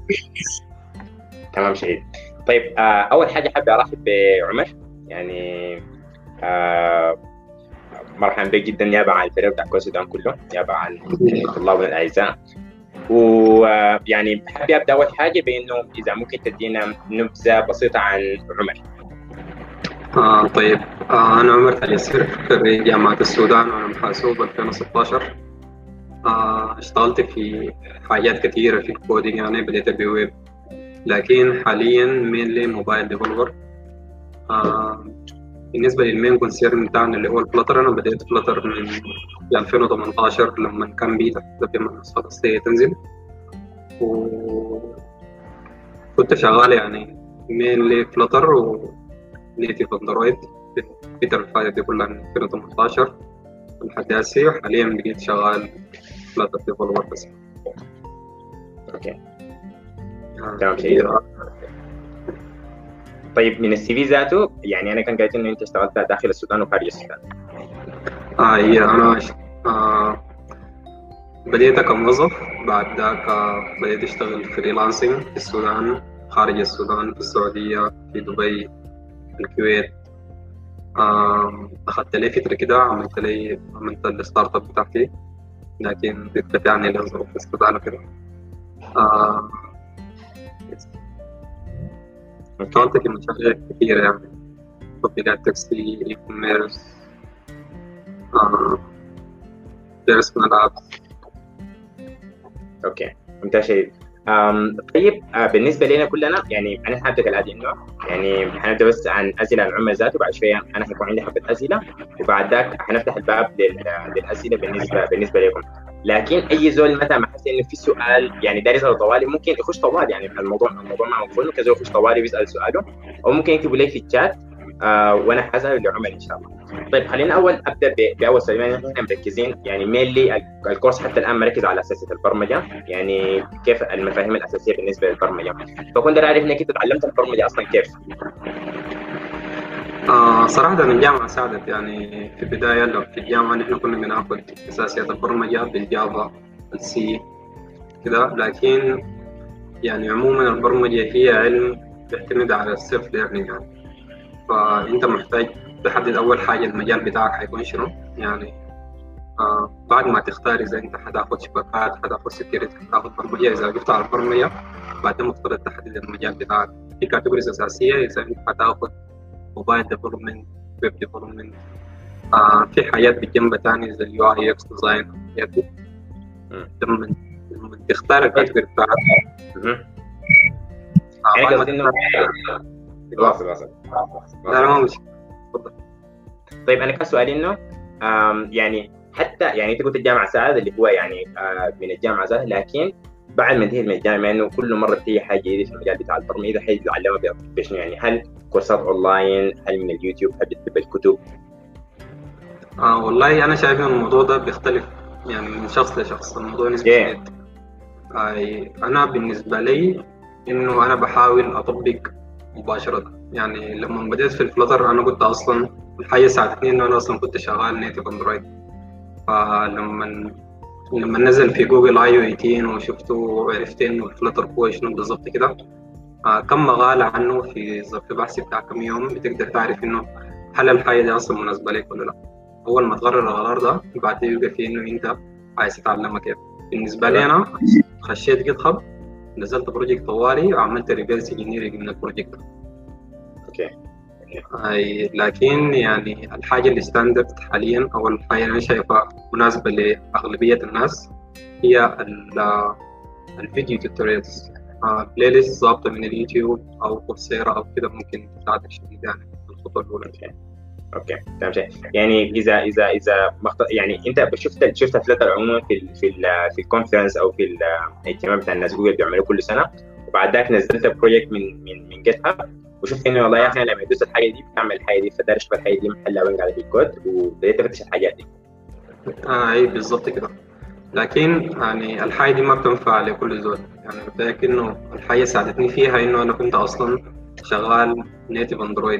تمام شديد. طيب اول حاجه حابب ارحب بعمر، يعني آه، مرحبا بك جدا نيابه عن الفريق بتاع كويس السودان كله، نيابه عن طلابنا الاعزاء. ويعني حابب ابدا اول حاجه بانه اذا ممكن تدينا نبذه بسيطه عن عمر. طيب. أنا عمر اليسير، خريج جامعة السودان وأنا محاسوب 2016. اشتغلت في حاجات كثيرة في الكودينج، يعني بديت بويب، لكن حاليا مينلي موبايل ديفلوبر. بالنسبة للمين كونسيرن بتاعنا اللي هو الفلتر، أنا بديت فلتر من 2018 لما كان بيتا قبل ما النسخة الأصلية تنزل، وكنت شغال يعني مينلي فلتر ونيتيف أندرويد في بيتا الفايل دي كلها من 2018 لحد هسه، وحاليا بقيت شغال فلاتر ديفلوبر بس. اوكي تمام شديد. طيب من السي في ذاته، يعني انا كان قايل انه انت اشتغلت داخل السودان وخارج السودان. هي أنا بديت كموظف، بعد ذاك بديت أشتغل فريلانسنج في السودان، خارج السودان، في السعودية، في دبي، في الكويت. أخذت لي فترة كده، عملت الستارت اب بتاعتي، لكن اختفى عني لظروف السودان وكده. آه، اشتغلت في مشاريع كثيرة، يعني تطبيقات تاكسي، اي كوميرس، بيرسونال ابس. اوكي ممتاز شديد. طيب بالنسبه لنا كلنا، يعني انا حابب كالاتي انه يعني حنبدا بس عن اسئله عن عمر ذاته، بعد شويه انا حيكون عندي حبه اسئله، وبعد ذاك حنفتح الباب للاسئله بالنسبه لكم. لكن اي زول متى ما حس انه في سؤال يعني داير يساله طوالي، ممكن يخش طوالي، يعني الموضوع ما مفهوم كذا، يخش طوالي ويسال سؤاله، او ممكن يكتبوا لي في الشات وانا حسأل لعمر ان شاء الله. طيب خلينا اول ابدا باول سؤال. احنا مركزين يعني مينلي الكورس حتى الان مركز على اساسيه البرمجه، يعني كيف المفاهيم الاساسيه بالنسبه للبرمجه. فكنت اعرف انك انت تعلمت البرمجه اصلا كيف؟ صراحة الجامعة ساعدت، يعني في البداية في الجامعة نحن كنا بناخد أساسيات البرمجة بالجافا، السي كده، لكن يعني عموما البرمجة هي علم بيعتمد على السيلف ليرنينج، يعني فأنت محتاج تحدد أول حاجة المجال بتاعك حيكون شنو، يعني بعد ما تختار إذا أنت حتاخد شبكات، حتاخد سكيورتي، حتاخد برمجة، إذا جبت على البرمجة بعدين مفترض تحدد المجال بتاعك في كاتيجوريز أساسية، إذا أنت حتاخد موبايل ديفلوبمنت، ويب ديفلوبمنت، في حاجات بالجنب تاني زي اليو اي اكس ديزاين والحاجات دي. لما تختار الكاتيجوري بتاعك يعني قصدي انه واصل. لا ما مش تفضل. طيب انا كان سؤالي انه يعني حتى يعني انت قلت الجامعه ساعد اللي هو يعني من الجامعه ذاتها، لكن بعد ما انتهيت من الجامعه انه كل مره بتيجي حاجه جديده في المجال بتاع البرمجه، اذا حاجه تتعلمها بشنو؟ يعني هل كورسات اونلاين، هل من اليوتيوب، هل بتكتب الكتب؟ والله انا شايف ان الموضوع ده بيختلف يعني من شخص لشخص، الموضوع نسبي شديد. انا بالنسبه لي انه انا بحاول اطبق مباشره، يعني لما بديت في الفلتر انا كنت اصلا الحاجه ساعدتني انه انا اصلا كنت شغال نيتف اندرويد، فلما نزل في جوجل اي او 18 وشفته وعرفت انه الفلتر هو شنو بالظبط كده، كم مقال عنه في ظرف بحث بتاع كم يوم بتقدر تعرف انه هل الحاجه دي اصلا مناسبه لك ولا لا. اول ما تقرر القرار ده بعد يبقى في انه انت عايز تتعلمها كيف. بالنسبه لي انا خشيت جيت هاب، نزلت بروجكت طوالي وعملت ريفيرس انجينيرنج من البروجكت ده. اوكي لكن يعني الحاجه اللي ستاندرد حاليا او الحاجه اللي انا شايفها مناسبه لاغلبيه الناس هي الفيديو توتوريالز، بلاي ليست ظابطه من اليوتيوب او كورسيرا او كده، ممكن تساعدك شديد يعني في الخطوه الاولى. اوكي تمام. يعني اذا يعني انت شفت فلتر عموما في الكونفرنس او في الاجتماع بتاع الناس جوجل بيعملوه كل سنه، وبعد ذاك نزلت بروجكت من جيت هاب، وشفت انه والله يا اخي لما يدوس الحاجه دي بتعمل الحاجه دي، فدار اشوف الحاجه دي محلها وين قاعده في الكود، وبديت افتش الحاجات دي. اي بالظبط كده، لكن يعني الحاجه دي ما بتنفع لكل زول، يعني متأكد انه الحاجه ساعدتني فيها انه انا كنت اصلا شغال نيتف اندرويد،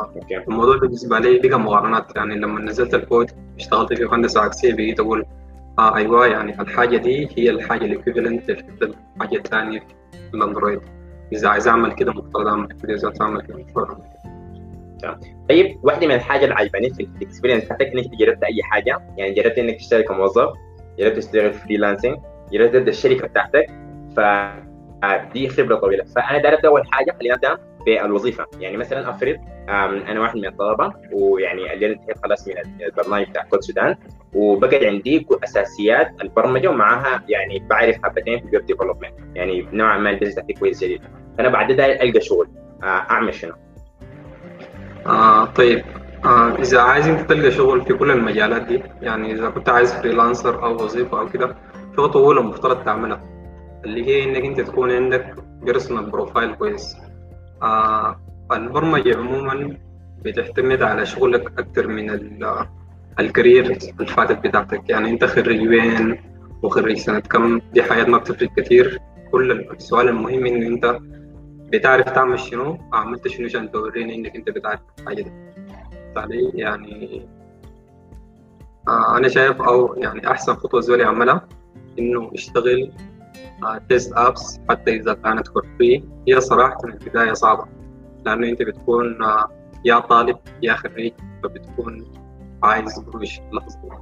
فالموضوع بالنسبه لي بقى مقارنات، يعني لما نزلت الكود اشتغلت في هندسه عكسيه بقيت اقول ايوه، يعني الحاجه دي هي الحاجه الايكوفالنت الحاجه الثانيه في الاندرويد. اذا عايز اعمل كده مفترض اعمل كده، اذا اعمل كده مفترض أعمل كده. تمام. طيب واحده من الحاجه اللي عجباني في الاكسبيرينس بتاعتك انك جربت اي حاجه، يعني جربت انك تشتغل كموظف، جربت تشتغل فريلانسنج، جربت تبدا الشركه بتاعتك، فدي خبره طويله. فانا داير ابدا اول حاجه، خلينا نبدا بالوظيفه. يعني مثلا افرض انا واحد من الطلبه، ويعني اللي انتهيت خلاص من البرنامج بتاع كود سودان، وبقى عندي اساسيات البرمجه، ومعاها يعني بعرف حبتين في الويب ديفلوبمنت، يعني نوعا ما البيزنس بتاعتي كويس جديد. فانا بعد ده القى شغل، اعمل شنو؟ طيب، إذا عايز أنت تلقى شغل في كل المجالات دي، يعني إذا كنت عايز فريلانسر أو وظيفة أو كده، في خطوة أولى مفترض تعملها، اللي هي إنك أنت تكون عندك بيرسونال بروفايل كويس. البرمجة عموما بتعتمد على شغلك أكتر من الكارير اللي فاتت بتاعتك. يعني أنت خريج وين وخريج سنة كم، دي حياة ما بتفرق كتير. كل السؤال المهم إن أنت بتعرف تعمل شنو، عملت شنو عشان توريني إنك أنت بتعرف الحاجة دي. عليه يعني. أنا شايف أو يعني أحسن خطوة زول يعملها إنه يشتغل تيست أبس، حتى إذا كانت فور فري. هي صراحة البداية صعبة، لأنه أنت بتكون يا طالب يا خريج، فبتكون عايز قروش لحظة.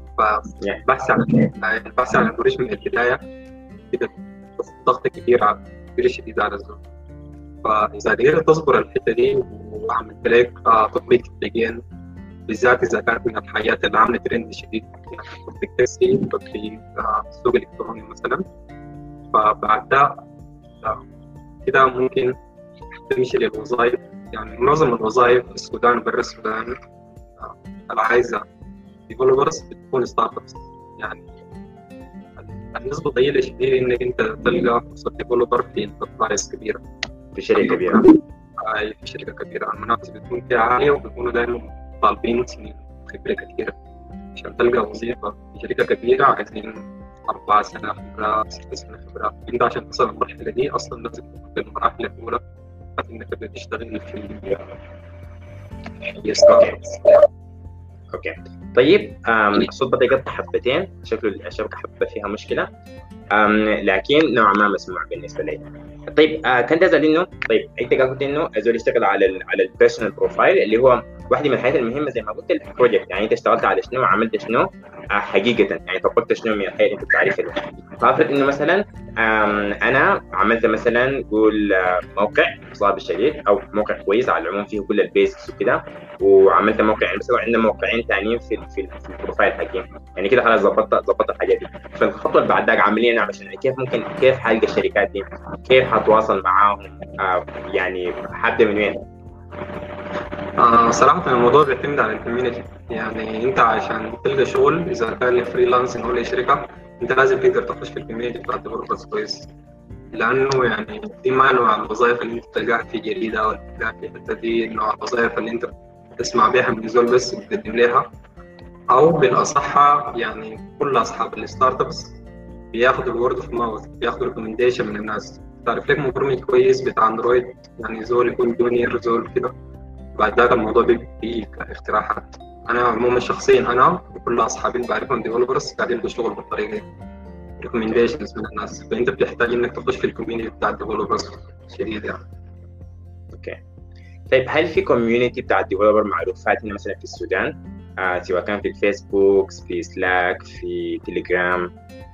فبحث عن القروش من البداية كده ضغط كبير كبير شديد على الزول. فإذا قدرت تصبر الحتة دي وعملت لك تطبيق تطبيقين، بالذات إذا كانت من الحاجات اللي عاملة ترند شديد، يعني تطبيق تاكسي، تطبيق سوق إلكتروني مثلا، فبعد ده كده ممكن تمشي للوظائف. يعني معظم الوظائف في السودان وبرا السودان اللي عايزة ديفلوبرز بتكون ستارت ابس. يعني النسبة ضئيلة شديد إنك أنت تلقى فرصة ديفلوبر في انتربرايز كبيرة، في شركه كبيره. في شركة كبيرة. المنافسة بتكون فيها عالية، وبيكونوا دايما طالبين سنين خبرة كثيرة. عشان تلقى وظيفة في شركة كبيرة عايزين 4 سنة خبرة، 6 سنة خبرة. أنت عشان تصل للمرحلة دي أصلا لازم تكون في المراحل الأولى إنك تبدأ تشتغل في ستارت ابس. اوكي. طيب الصوت بدأ يقطع حبتين، شكله الشبكه حبه فيها مشكله، لكن نوعا ما مسموع بالنسبه لي. طيب كنت اسال انه، طيب انت قلت انه الزول يشتغل على البيرسونال بروفايل، اللي هو واحده من الحاجات المهمه زي ما قلت البروجكت. يعني انت اشتغلت على شنو، عملت شنو حقيقه، يعني طبقت شنو من الحاجات اللي انت بتعرفها. فافرض انه مثلا انا عملت مثلا قول موقع صعب الشديد، او موقع كويس على العموم فيه كل البيزكس وكده، وعملت موقع، يعني مثلا عندنا موقعين ثانيين في البروفايل حقين، يعني كده خلاص ظبطت الحاجات دي. فالخطوه اللي بعد ذاك عاملين عشان كيف حلقة الشركات دي، كيف حتواصل معاهم، يعني حابدا من وين؟ صراحة الموضوع بيعتمد على الكوميونتي. يعني أنت عشان تلقى شغل، إذا كان فريلانسنج أو أي شركة، أنت لازم تقدر تخش في الكوميونتي بتاع الديفلوبرز كويس. لأنه يعني دي ما نوع الوظائف اللي أنت تلقاها في جريدة أو تلقاها في حتة، دي نوع الوظائف اللي أنت تسمع بيها من زول بس بتقدم لها. أو بالأصح يعني كل أصحاب الستارت أبس بياخدوا الورد اوف ماوث، بياخدوا ريكومنديشن من الناس. تعرف لك مبرمج كويس بتاع اندرويد، يعني زول يكون جونيور زول كده، بعد ذاك الموضوع بيجي كاقتراحات. انا عموما شخصيا انا وكل اصحابي اللي بعرفهم ديفلوبرز قاعدين بيشتغلوا بالطريقه دي، ريكومنديشنز من الناس. فانت بتحتاج انك تخش في الكوميونتي بتاع الديفلوبرز شديد يعني. اوكي. طيب هل في كوميونتي بتاع الديفلوبر معروفات هنا مثلا في السودان، سواء كان في الفيسبوك، في سلاك، في تليجرام؟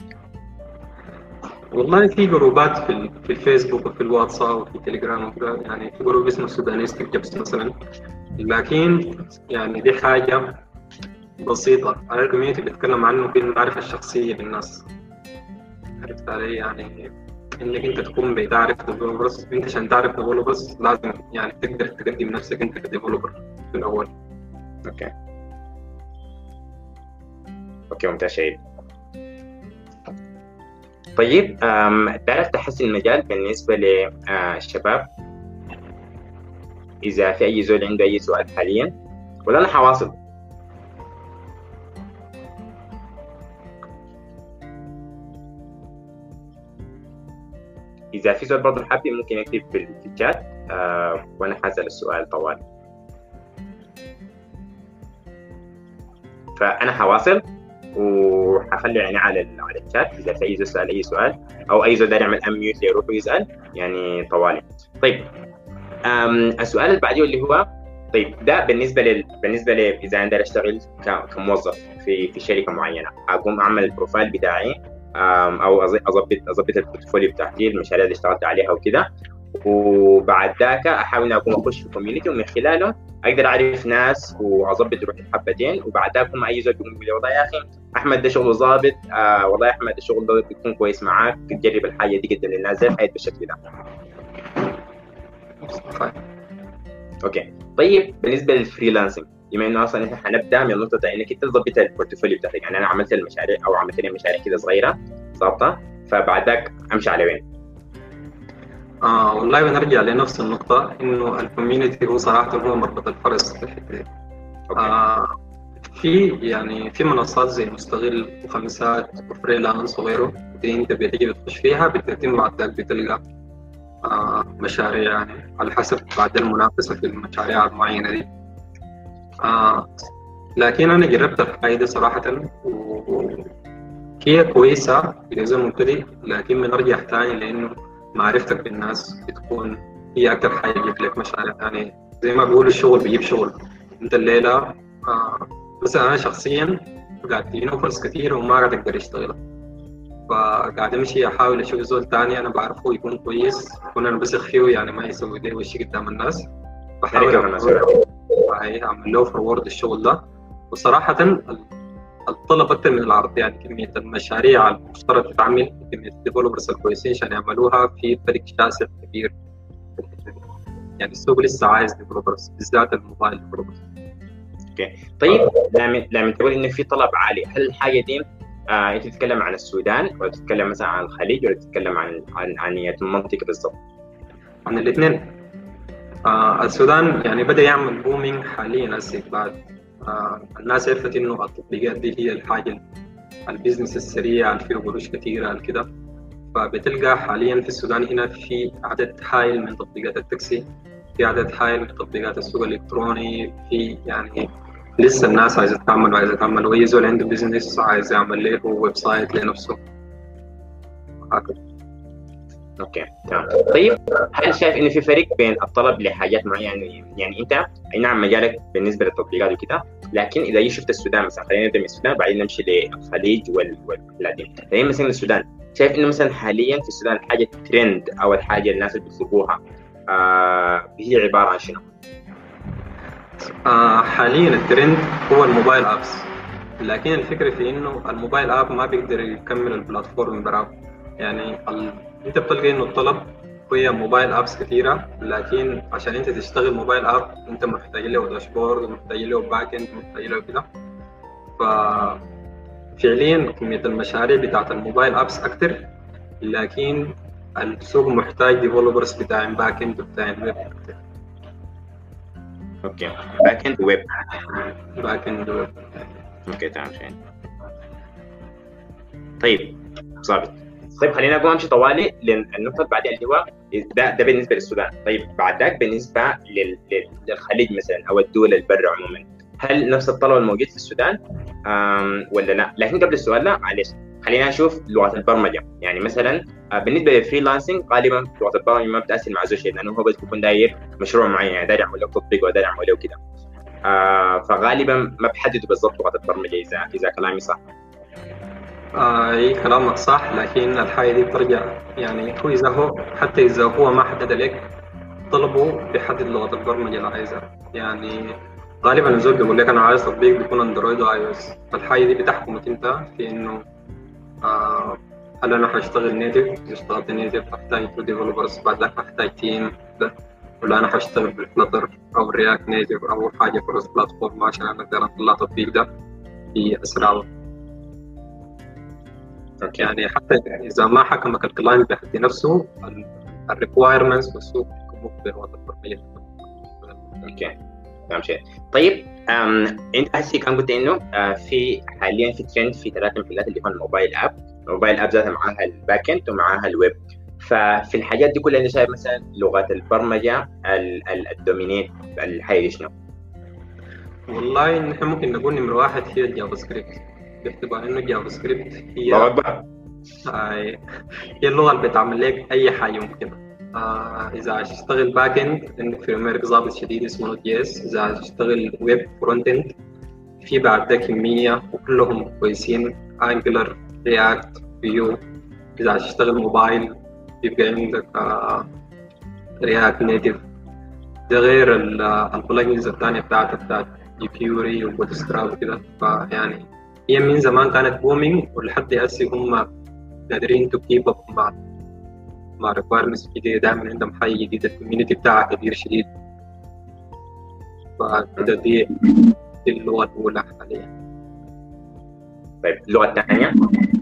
والله في جروبات في الفيسبوك وفي الواتساب وفي التليجرام وكده. يعني في جروب اسمه سودانيستيك جبس مثلا، لكن يعني دي حاجة بسيطة. أنا الكوميونتي بيتكلم عنه في المعرفة الشخصية بالناس. عرفت علي؟ يعني إنك أنت تكون بتعرف ديفلوبرز. أنت عشان تعرف ديفلوبرز لازم يعني تقدر تقدم نفسك أنت كديفلوبر في الأول. اوكي. اوكي ممتاز شيء. طيب تعرف تحسن المجال بالنسبة للشباب؟ إذا في أي زول عنده أي سؤال حاليا، ولا أنا حواصل؟ إذا في سؤال برضه حابب ممكن يكتب في الشات، وأنا حاسأل السؤال طوال. فأنا حواصل، وحخلي يعني على الشات اذا في اي زول سال اي سؤال او اي زول داير يعمل اميوت يروح ويسال يعني طوالي. طيب السؤال اللي بعديه اللي هو طيب ده بالنسبه لي اذا انا داير اشتغل كموظف في شركه معينه، اقوم اعمل البروفايل بتاعي او اظبط البورتفوليو بتاعتي، المشاريع اللي اشتغلت عليها وكده، وبعد ذاك احاول اكون اخش في كوميونتي ومن خلاله اقدر اعرف ناس واظبط روحي حبتين، وبعد ذاك هم اي زول بيقول لي والله يا اخي احمد ده شغله ظابط، والله يا احمد الشغل ده بيكون كويس معاك، تجرب الحاجه دي قدام للناس زي الحياه بالشكل ده. اوكي طيب بالنسبه للفريلانسنج، بما انه اصلا احنا حنبدا من النقطه انك انت تظبط البورتفوليو بتاعك، يعني انا عملت المشاريع او عملت لي مشاريع كده صغيره ظابطه، فبعد ذاك امشي على وين؟ والله بنرجع لنفس النقطة، إنه الكوميونتي هو صراحة هو مربط الفرس في الحتة دي. في منصات زي مستغل وخمسات وفريلانس وغيره، دي أنت بتيجي بتخش فيها بتتم بعد ذاك بتلقى مشاريع، يعني على حسب بعد المنافسة في المشاريع المعينة دي. لكن أنا جربت الحاجة دي صراحة وهي كويسة إذا زي ما قلت لي، لكن بنرجع تاني لأنه معرفتك بالناس بتكون هي أكتر حاجة تجيب لك مشاريع. يعني زي ما بيقولوا الشغل بيجيب شغل. أنت الليلة مثلا أنا شخصيا قاعد تجيني فرص كتير وما قاعد أقدر أشتغلها، فقاعد أمشي أحاول أشوف زول تاني أنا بعرفه يكون كويس، يكون أنا بثق فيه يعني ما يسوي ده وشي قدام الناس، بحاول أعمل له فورورد الشغل ده. وصراحة الطلب أكثر من العرض، يعني كمية المشاريع المفترض تتعمل، كمية الديفلوبرز الكويسين عشان يعملوها في فرق شاسع كبير. يعني السوق لسه عايز ديفلوبرز، بالذات الموبايل ديفلوبرز. اوكي طيب لما تقول انه في طلب عالي، هل الحاجه دي انت تتكلم عن السودان ولا تتكلم مثلا عن الخليج ولا تتكلم عن المنطقه بالضبط؟ عن الاثنين. السودان يعني بدأ يعمل بومينج حاليا هسه بعد الناس عرفت انه التطبيقات دي هي الحاجه البيزنس السريع اللي فيه قروش كثيره كده، فبتلقى حاليا في السودان هنا في عدد هائل من تطبيقات التاكسي، في عدد هائل من تطبيقات السوق الالكتروني، في يعني لسه الناس عايزه تعمل واي زول عنده بيزنس عايز يعمل له ويب سايت لنفسه هكذا. اوكي تمام. طيب هل شايف انه في فرق بين الطلب لحاجات معينه؟ يعني انت اي نعم مجالك بالنسبه للتطبيقات وكده، لكن اذا شفت السودان مثلا، خلينا نبدا من السودان بعدين نمشي للخليج والبلاد. يعني مثلا السودان شايف انه مثلا حاليا في السودان الحاجه ترند او الحاجه الناس اللي بيطلبوها هي عباره عن شنو؟ حاليا الترند هو الموبايل ابس، لكن الفكره في انه الموبايل اب ما بيقدر يكمل البلاتفورم براه. يعني انت بتلقى انه الطلب هي موبايل ابس كثيره، لكن عشان انت تشتغل موبايل اب انت محتاج له داشبورد ومحتاج له باك اند ومحتاج له كده. ففعليا كميه المشاريع بتاعت الموبايل ابس اكثر، لكن السوق محتاج ديفلوبرز بتاعين باك اند وبتاعين ويب. اوكي باك اند ويب. اوكي تمام. طيب ظابط. طيب خلينا نقوم نمشي طوالي للنقطه اللي بعدها اللي هو ده بالنسبه للسودان. طيب بعد ذاك بالنسبه للخليج مثلا او الدول اللي برا عموما، هل نفس الطلب الموجود في السودان ولا لا؟ لكن قبل السؤال ده معلش خلينا نشوف لغه البرمجه. يعني مثلا بالنسبه للفريلانسنج غالبا لغه البرمجه ما بتاثر مع زول شيء، لانه هو بس بيكون داير مشروع معين، يعني داير يعمل له تطبيق ولا داير يعمل له كده، فغالبا ما بحددوا بالضبط لغه البرمجه اذا كلامي صح. اي كلامك صح، لكن الحاجه دي بترجع يعني هو اذا هو ما حدد لك طلبه بيحدد لغه البرمجه اللي عايزها. يعني غالبا الزول بيقول لك انا عايز تطبيق بيكون اندرويد واي او اس، فالحاجه دي بتحكمك انت في انه هل انا حاشتغل نيتف؟ اذا اشتغلت نيتف هحتاج تو ديفلوبرز، بعد ذاك هحتاج تيم ده، ولا انا حاشتغل بالفلتر او الرياكت نيتف او حاجه كروس بلاتفورم عشان اقدر اطلع التطبيق ده في اسرع. يعني حتى اذا ما حكمك الكلاينت بحد نفسه، الريكوايرمنتس والسوق بيكون بلغه البرمجه. اوكي تمام شيء. طيب انت هسه كان قلت انه في حاليا في ترند في 3 محلات اللي هو الموبايل اب ذاتها معاها الباك اند ومعاها الويب. ففي الحاجات دي كلها انت شايف مثلا لغه البرمجه الدومينيت الحاجه شنو؟ والله نحن ممكن نقول نمرة 1 هي الجافا سكريبت. باعتبار إنه جافا سكريبت الله أكبر. هي اللغة اللي بتعمل لك أي حاجة ممكنة. إذا هتشتغل باك إند عندك فريم ورك ظابط شديد اسمه نوت جي إس. إذا هتشتغل ويب فرونت إند في بعد ده كمية وكلهم كويسين، أنجلر، رياكت، فيو. إذا هتشتغل موبايل يبقى عندك رياكت نيتيف. ده غير البلجنز الثانية بتاعت يبيوري وبوتستراب وكده. فيعني هي من زمان كانت بومينج ولحد هسه هم قادرين تو كيب اب مع ريكوايرمنتس جديدة. دائما عندهم حاجة جديدة، الكوميونتي بتاعها كبير شديد. فكده دي اللغة الأولى حاليا. طيب اللغة الثانية؟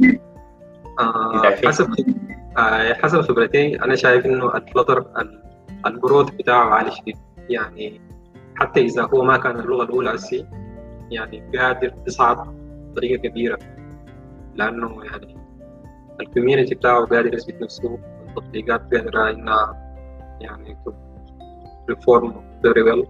حسب خبرتي أنا شايف إنه الفلتر الجروث بتاعه عالي شديد. يعني حتى إذا هو ما كان اللغة الأولى هسه يعني قادر تصعد بطريقة كبيرة، لأنه يعني الكوميونتي بتاعه قادر يثبت نفسه، التطبيقات قادرة إنها يعني perform very well.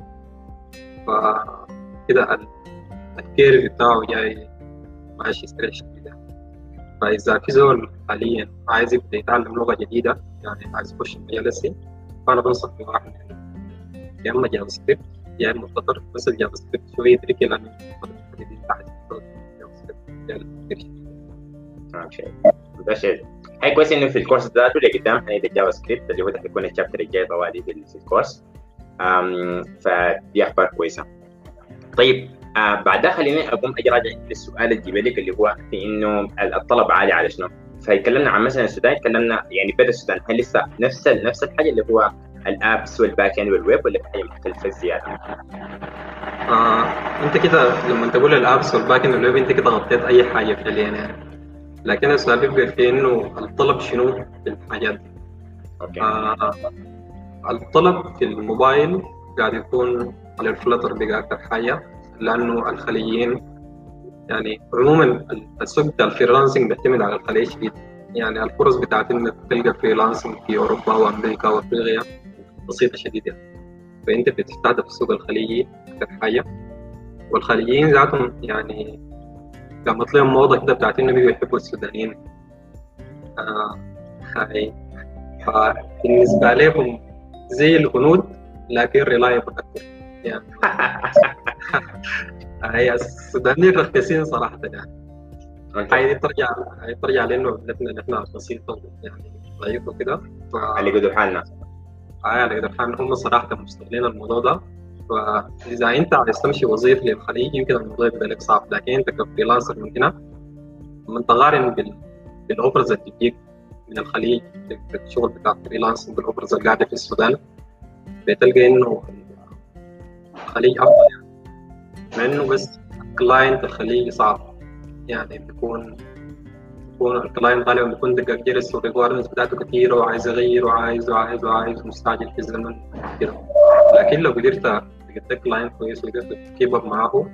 فكده الكيرف بتاعه جاي ماشي سريع شديد. فإذا في زول حاليا عايز يبدأ يتعلم لغة جديدة، يعني عايز يخش المجال هسه، فأنا بنصح بواحد يا إما جافا سكريبت يا إما فلتر. بس الجافا سكريبت شوية تركي لأنه ده شيء هي كويس انه في الكورس ذاته اللي قدام هنبدا جافا سكريبت اللي هو حيكون الشابتر الجاي طوالي في الكورس. فدي اخبار كويسه. طيب بعدها خليني اقوم اراجع للسؤال الجبلي اللي هو في انه الطلب عالي على شنو. فيكلمنا عن مثلا السودان، تكلمنا يعني بدأ السودان هل لسه نفس الحاجه اللي هو الابس والباك اند والويب، ولا في حاجه مختلفه زياده؟ انت كده لما تقول الابس والباك اند والويب انت كده غطيت اي حاجه فعليا يعني. لكن السؤال بيبقى في انه الطلب شنو في الحاجات دي. الطلب في الموبايل قاعد يكون على الفلتر بقى اكثر حاجه، لانه الخليجيين يعني عموما السوق بتاع الفريلانسنج بيعتمد على الخليج شديد. يعني الفرص بتاعت انك تلقى فريلانسنج في اوروبا وامريكا وافريقيا بسيطه شديده. فانت بتستهدف السوق الخليجي اكثر حاجه، والخليجيين ذاتهم يعني قامت لهم موضه كده بتاعت انهم بيحبوا السودانيين. فبالنسبه لهم زي الهنود لكن ريلايبل اكثر يعني. هي السودانيين رخيصين صراحه يعني. هاي ترجع لانه بلدنا نحن بسيطه يعني ضعيفه كده. اللي قدر حالنا اللي قدر حالنا هم صراحه مستغلين الموضوع ده. فاذا انت عايز تمشي وظيفه للخليج يمكن الموضوع يبقى لك صعب، لكن انت كفريلانسر من هنا لما تقارن بالاوفرز اللي بتجيك من الخليج في الشغل بتاع فريلانسنج بالاوفرز اللي قاعده في السودان، بتلقى انه الخليج افضل يعني. مع انه بس الكلاينت الخليجي صعب يعني، بيكون الكلاينت غالبا بيكون دقق جرس والريكوايرمنتس بتاعته كثيره وعايز يغير وعايز مستعجل في الزمن كده. لكن لو قدرت تقدر كلاينت كويس وقدرت تكيب اب معاه،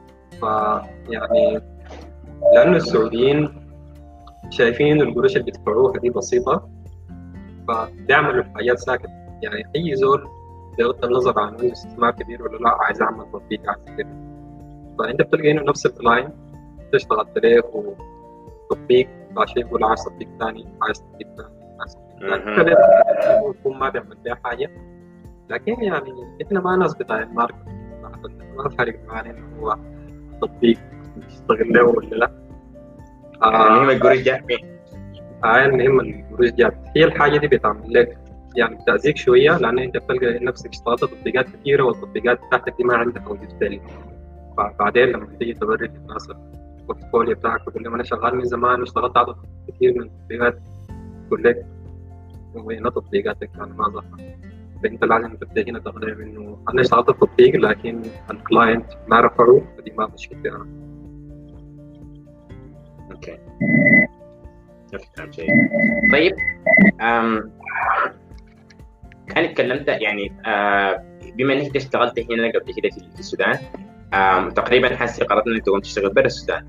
فيعني لانه السعوديين شايفين القروش اللي بيدفعوها دي بسيطه، فبيعملوا الحاجات ساكت. يعني اي زول بغض النظر عن انه استثمار كبير ولا لا عايز اعمل تطبيق عايز كده، فانت بتلقى انه نفس الكلاينت تشتغل عليه وتطبيق عشان يقول عايز تطبيق ثاني عايز تطبيق ثاني كده يكون ما بيعمل بيها حاجه. لكن يعني احنا ما ناس بتاع الماركت، ما فارق معنا انه هو تطبيق يشتغل له ولا لا. المهم القروش جات المهم القروش جات. هي الحاجه دي بتعمل لك يعني بتأذيك شويه، لان انت بتلقى نفسك اشتغلت تطبيقات كثيره والتطبيقات بتاعتك دي ما عندك وجود فعلي. فبعدين لما تيجي توري للناس البورتفوليو بتاعك تقول لهم انا شغال من زمان واشتغلت على كثير من التطبيقات، تقول لك وين تطبيقاتك انا ما ظهر. فانت لازم تبدا هنا تقدر انه انا اشتغلت التطبيق لكن الكلاينت ما رفعه، فدي ما مشكلتي انا. اوكي نفهم شيء. طيب كان اتكلمت يعني بما انك اشتغلت هنا قبل كده في السودان، تقريبا حاسس قررت انك تقوم تشتغل برا السودان.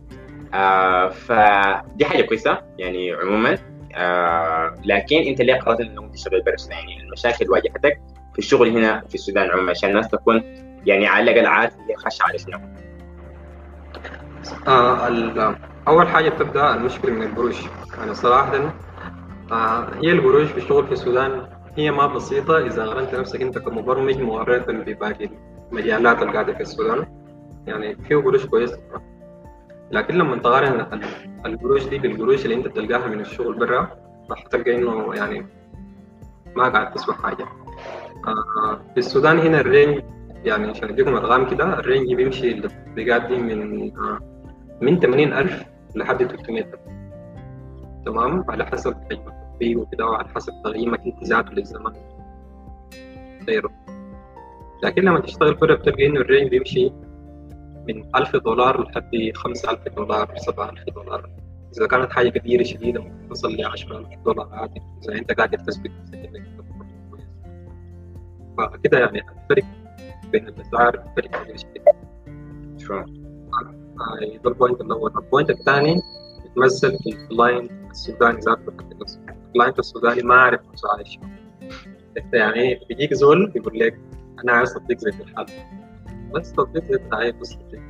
فدي حاجه كويسه يعني عموما. لكن انت ليه قررت انك تشتغل برا السودان؟ يعني المشاكل اللي واجهتك في الشغل هنا في السودان عموما عشان الناس تكون يعني على الاقل عارفه هي خاشه على شنو. أول حاجة بتبدأ المشكلة من القروش. يعني صراحة هي القروش في الشغل في السودان هي ما بسيطة إذا قارنت نفسك أنت كمبرمج مقارنة بباقي المجالات اللي قاعدة في السودان. يعني في قروش كويسة، لكن لما تقارن القروش دي بالقروش اللي أنت بتلقاها من الشغل برا راح تلقى إنه يعني ما قاعد تسوى حاجة. في السودان هنا الرينج، يعني عشان أديكم أرقام كده، الرينج بيمشي التطبيقات دي من 80,000 لحد 300,000، تمام، على حسب حجم التطبيق وكده وعلى حسب تقييمك أنت ذاته للزمن غيره. لكن لما تشتغل برا بتلقى إنه الرينج بيمشي من $1,000 لحد $5,000 $7,000. إذا كانت حاجة كبيرة شديدة ممكن توصل $10,000 عادي إذا أنت قاعد تثبت نفسك إنك تبقى كويس. فكده يعني الفرق بين الأسعار فرق كبير شديد. شكرا. ده البوينت الأول. البوينت الثاني بتمثل في الكلاينت السوداني ذاته. الكلاينت السوداني ما عارف نفسه عايش. أنت يعني بيجيك زول يقول لك أنا عايز تطبيق زي الحال، بس تطبيق زي الحال بس تطبيق.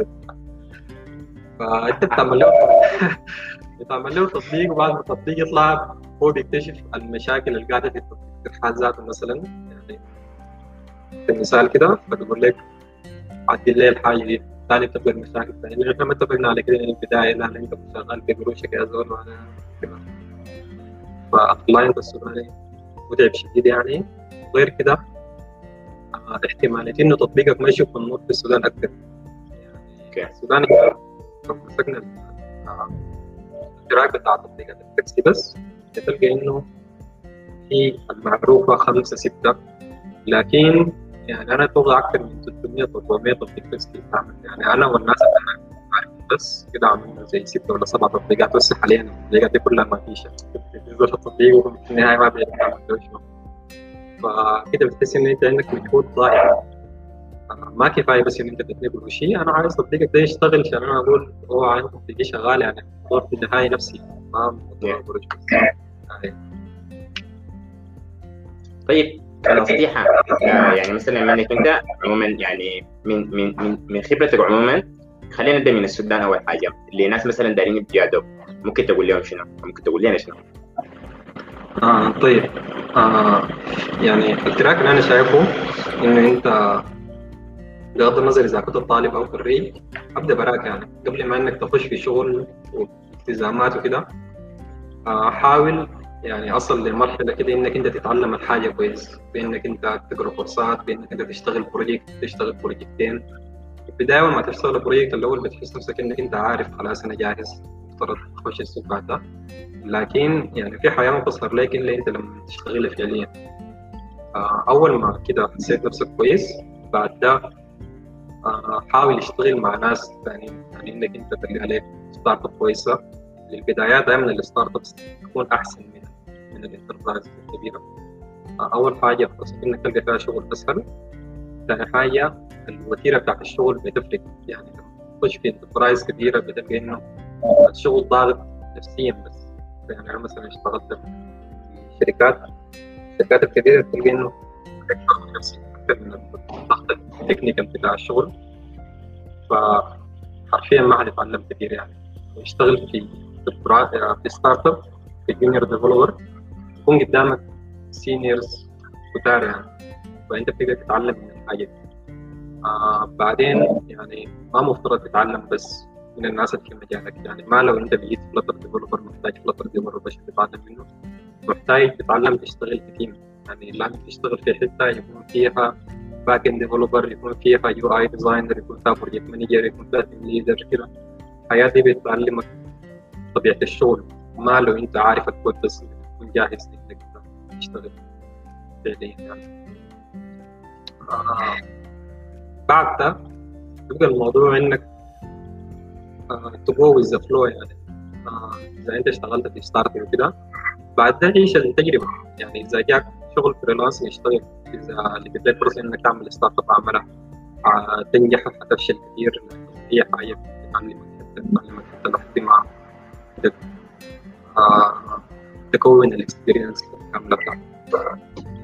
فأنت بتعمل له تطبيق، وبعد ما التطبيق يطلع هو بيكتشف المشاكل اللي قاعدة في التطبيق الحال ذاته. مثلا يعني في مثال كده بتقول لك عدل لي الحاجة دي، ثاني بتبقى المشاكل ثانية. احنا ما اتفقنا على كده من البداية، لا انت شغال بقروشك يا زول وانا كده. فالكلاينت السوداني متعب شديد يعني. غير كده احتمالية انه تطبيقك ما يشوف النور في السودان اكثر. يعني السودان لو مسكنا الاشتراك بتاع تطبيقات التاكسي بس بتلقى انه في المعروفة 5 6، لكن يعني انا اتوقع اكثر من 300 400 تطبيق تاكسي بتعمل. يعني انا والناس اللي عارفين بس كده عملنا زي 6 ولا 7 تطبيقات بس. حاليا التطبيقات دي كلها ما فيش بالنسبه للتطبيق، وفي النهايه ما بيعرف يعمل شنو. فكده بتحس ان انت عندك مجهود ضايع. ما كفايه بس ان انت تبني قروشي. انا عايز تطبيقك ده يشتغل عشان انا اقول هو عندي تطبيقي شغال. يعني الموضوع في النهايه نفسي ما موضوع قروش بس. طيب كنصيحة يعني مثلا منك انت عموما، يعني من خبرتك عموما، خلينا نبدا من السودان اول حاجه. اللي ناس مثلا دارين يبدوا ادب، ممكن تقول لهم شنو؟ ممكن تقول لنا شنو؟ طيب يعني التراك اللي انا شايفه انه انت بغض النظر اذا كنت طالب او خريج ابدا براك. يعني قبل ما انك تخش في شغل والتزامات وكده حاول يعني اصل لمرحله كده انك انت تتعلم الحاجه كويس، بانك انت تقرا كورسات، بانك انت تشتغل بروجكتين. في البدايه اول ما تشتغل البروجكت الاول بتحس نفسك انك انت عارف خلاص انا جاهز مفترض اخش السوق بعد ده. لكن يعني في حياه ما بتصير لك الا انت لما تشتغلها فعليا. اول ما كده حسيت نفسك كويس بعد ده حاول تشتغل مع ناس ثانيين. يعني انك انت تلقى لك ستارت اب كويسه. للبدايات دائما الستارت ابس تكون احسن من الانتربرايز الكبيره. اول حاجه فرصه انك تلقى فيها شغل اسهل. ثاني حاجه الوتيره بتاعت الشغل بتفرق. يعني لما تخش في انتربرايز كبيره بتلقى انه الشغل ضاغط نفسيا بس. يعني انا مثلا اشتغلت في الشركات الكبيره بتلقى انه ضغط نفسي اكثر من الضغط التكنيكال بتاع الشغل. فحرفيا ما حنتعلم كثير. يعني اشتغل في ستارت اب في جونيور ديفلوبر، يكون قدامك سينيورز كتار يعني، فانت بتقدر تتعلم من الحاجه دي. بعدين يعني ما مفترض تتعلم بس من الناس اللي في مجالك. يعني ما لو انت بقيت فلتر ديفلوبر محتاج فلتر ديفلوبر عشان تتعلم منه، محتاج تتعلم تشتغل في تيم. يعني لازم تشتغل في حته يكون فيها باك اند ديفلوبر، يكون فيها يو اي ديزاينر، يكون فيها بروجكت مانجر، يكون فيها تيم ليدر كده. الحياه دي بتعلمك طبيعه الشغل. ما لو انت عارف الكود بس تكون جاهز انك تشتغل فعليا يعني. بعد ده يبقى الموضوع انك تجو ويز ذا فلو. يعني اذا انت اشتغلت في ستارت اب وكده بعد ده عيش التجربه. يعني اذا جاك شغل فريلانس اشتغل، اذا لقيت لك فرصه انك تعمل ستارت اب اعملها. تنجح حتفشل كثير، هي حاجه بتعلمك حتى لحد ما تكون الاكسبيرينس الكامله بتاعتك.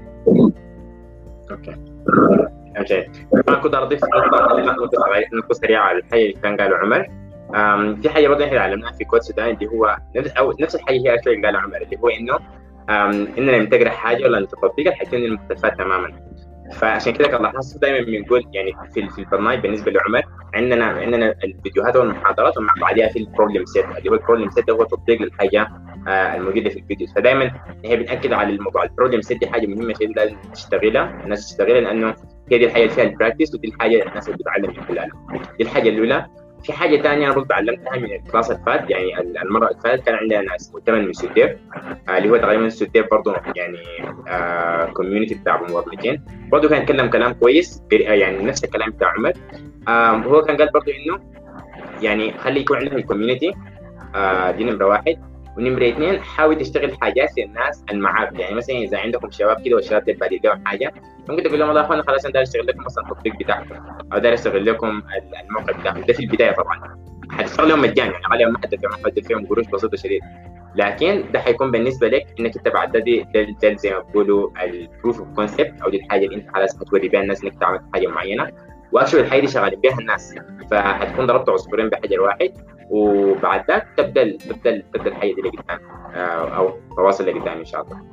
اوكي جيد. انا كنت اضيف نقطه سريعه على الحاجه اللي كان قاله عمر. في حاجه برضه احنا اتعلمناها في كود سودان اللي هو نفس الحاجه هي اللي قالها عمر، اللي هو انه اننا نتقرا حاجه ولا نطبقها حيكون المختلفات تماما. فعشان كده كان لاحظت دائما بنقول يعني في البرنامج بالنسبه لعمر عندنا الفيديوهات والمحاضرات ومع بعدها في البروبلم سيت، اللي هو البروبلم سيت هو تطبيق للحاجه الموجوده في الفيديو. فدائما هي بنأكد على الموضوع البروبلم سيت، دي حاجه مهمه شديد لازم تشتغلها الناس تشتغلها، لانه هي دي الحاجه اللي فيها البراكتس ودي الحاجه الناس اللي بتتعلم من خلالها. دي الحاجه الاولى. في حاجه ثانيه انا برضه تعلمتها من الكلاس اللي فات، يعني المره اللي فاتت كان عندنا ناس مؤتمن من سوديف، اللي هو تقريبا سوديف برضه يعني كوميونتي بتاع مبرمجين، برضه كان يتكلم كلام كويس يعني نفس الكلام بتاع عمر. هو كان قال برضه انه يعني خلي يكون عندك الكوميونتي، دي نمره واحد. ونمره اثنين حاول تشتغل حاجات للناس المعاك، يعني مثلا اذا عندكم شباب كده والشباب دي بادئ لهم حاجه، ممكن تقول لهم والله اخوانا خلاص انا داير اشتغل لكم مثلا التطبيق بتاعكم او داير اشتغل لكم الموقع بتاعكم. ده في البدايه طبعا حتشتغل لهم مجاني، يعني غالبا ما حد فيهم قروش بسيطه شديد، لكن ده حيكون بالنسبه لك انك انت بعد ده زي ما بيقولوا البروف اوف كونسبت، او دي الحاجه اللي انت خلاص هتوري بيها الناس انك تعمل حاجه معينه، واكشولي الحاجه دي شغالين بيها الناس، فهتكون ضربت عصفورين بحجر واحد. وبعد ذاك تبدا الحاجه دي لقدام، او تواصل لقدام ان شاء الله.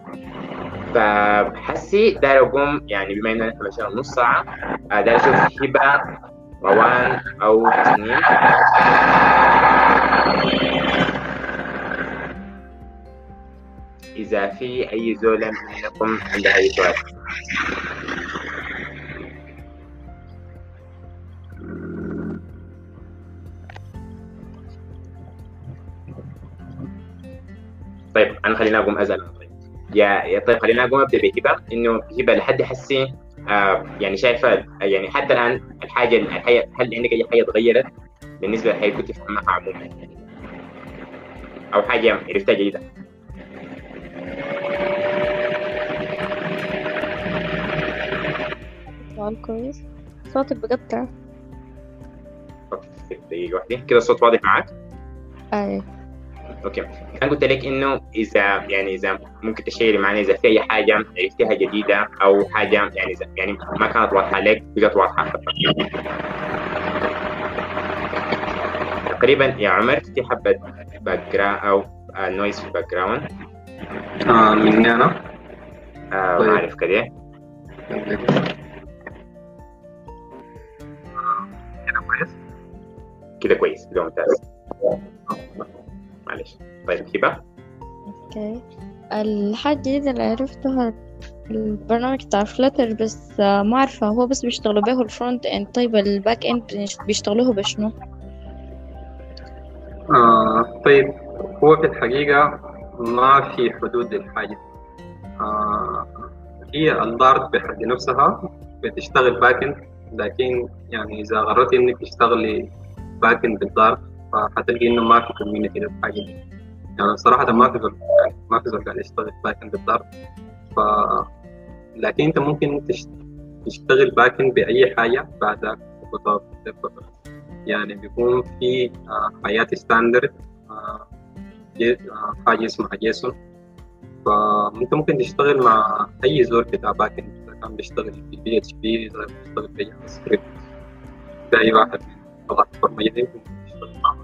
فحسي داير اقوم يعني بما اننا احنا مشينا نص ساعه، داير اشوف هبه، روان او تسنيم. اذا في اي زول منكم عنده اي سؤال. طيب انا خليني اقوم ازل. يا طيب خلينا اقوم ابدا بهبه، انه هبه لحد حسي يعني شايفه يعني حتى الان الحاجه هل عندك اي حاجه تغيرت بالنسبه للحاجه كنت تفهمها عموما، او حاجه عرفتها جديده؟ سؤال كويس، صوتك بقطع. دقيقه واحده كده، الصوت واضح معك؟ اي اوكي. انا قلت لك انه اذا ممكن تشيري معنا اذا في اي حاجه عرفتيها جديده او حاجه يعني ما كانت واضحه لك بقت واضحه تقريبا. يا عمر في حبه باك جراوند او نويز في الباك جراوند مني انا؟ ما اعرف كده. كده كويس؟ كده كويس، كده ممتاز. معلش. طيب هبه. اوكي، الحاجة الجديدة اللي عرفتها البرنامج بتاع فلاتر، بس ما عارفة هو بس بيشتغلوا به الفرونت اند، طيب الباك اند بيشتغلوه بشنو؟ طيب هو في الحقيقة ما في حدود للحاجة. هي الدارت بحد نفسها بتشتغل باك اند، لكن يعني إذا قررت إنك تشتغلي باك اند بالدارت فحتلقي إنه ما في كوميونيتي للحاجة دي. يعني صراحة ما في زول قاعد يشتغل باك اند بالدارت. لكن أنت ممكن تشتغل باك اند بأي حاجة بعد يعني بيكون في حاجات ستاندرد، حاجة اسمها جيسون، فأنت ممكن تشتغل مع أي زول بتاع باك اند، إذا كان بيشتغل في بي اتش بي، إذا بيشتغل في جافا سكريبت، في أي واحد من لغات البرمجة ممكن تشتغل معه.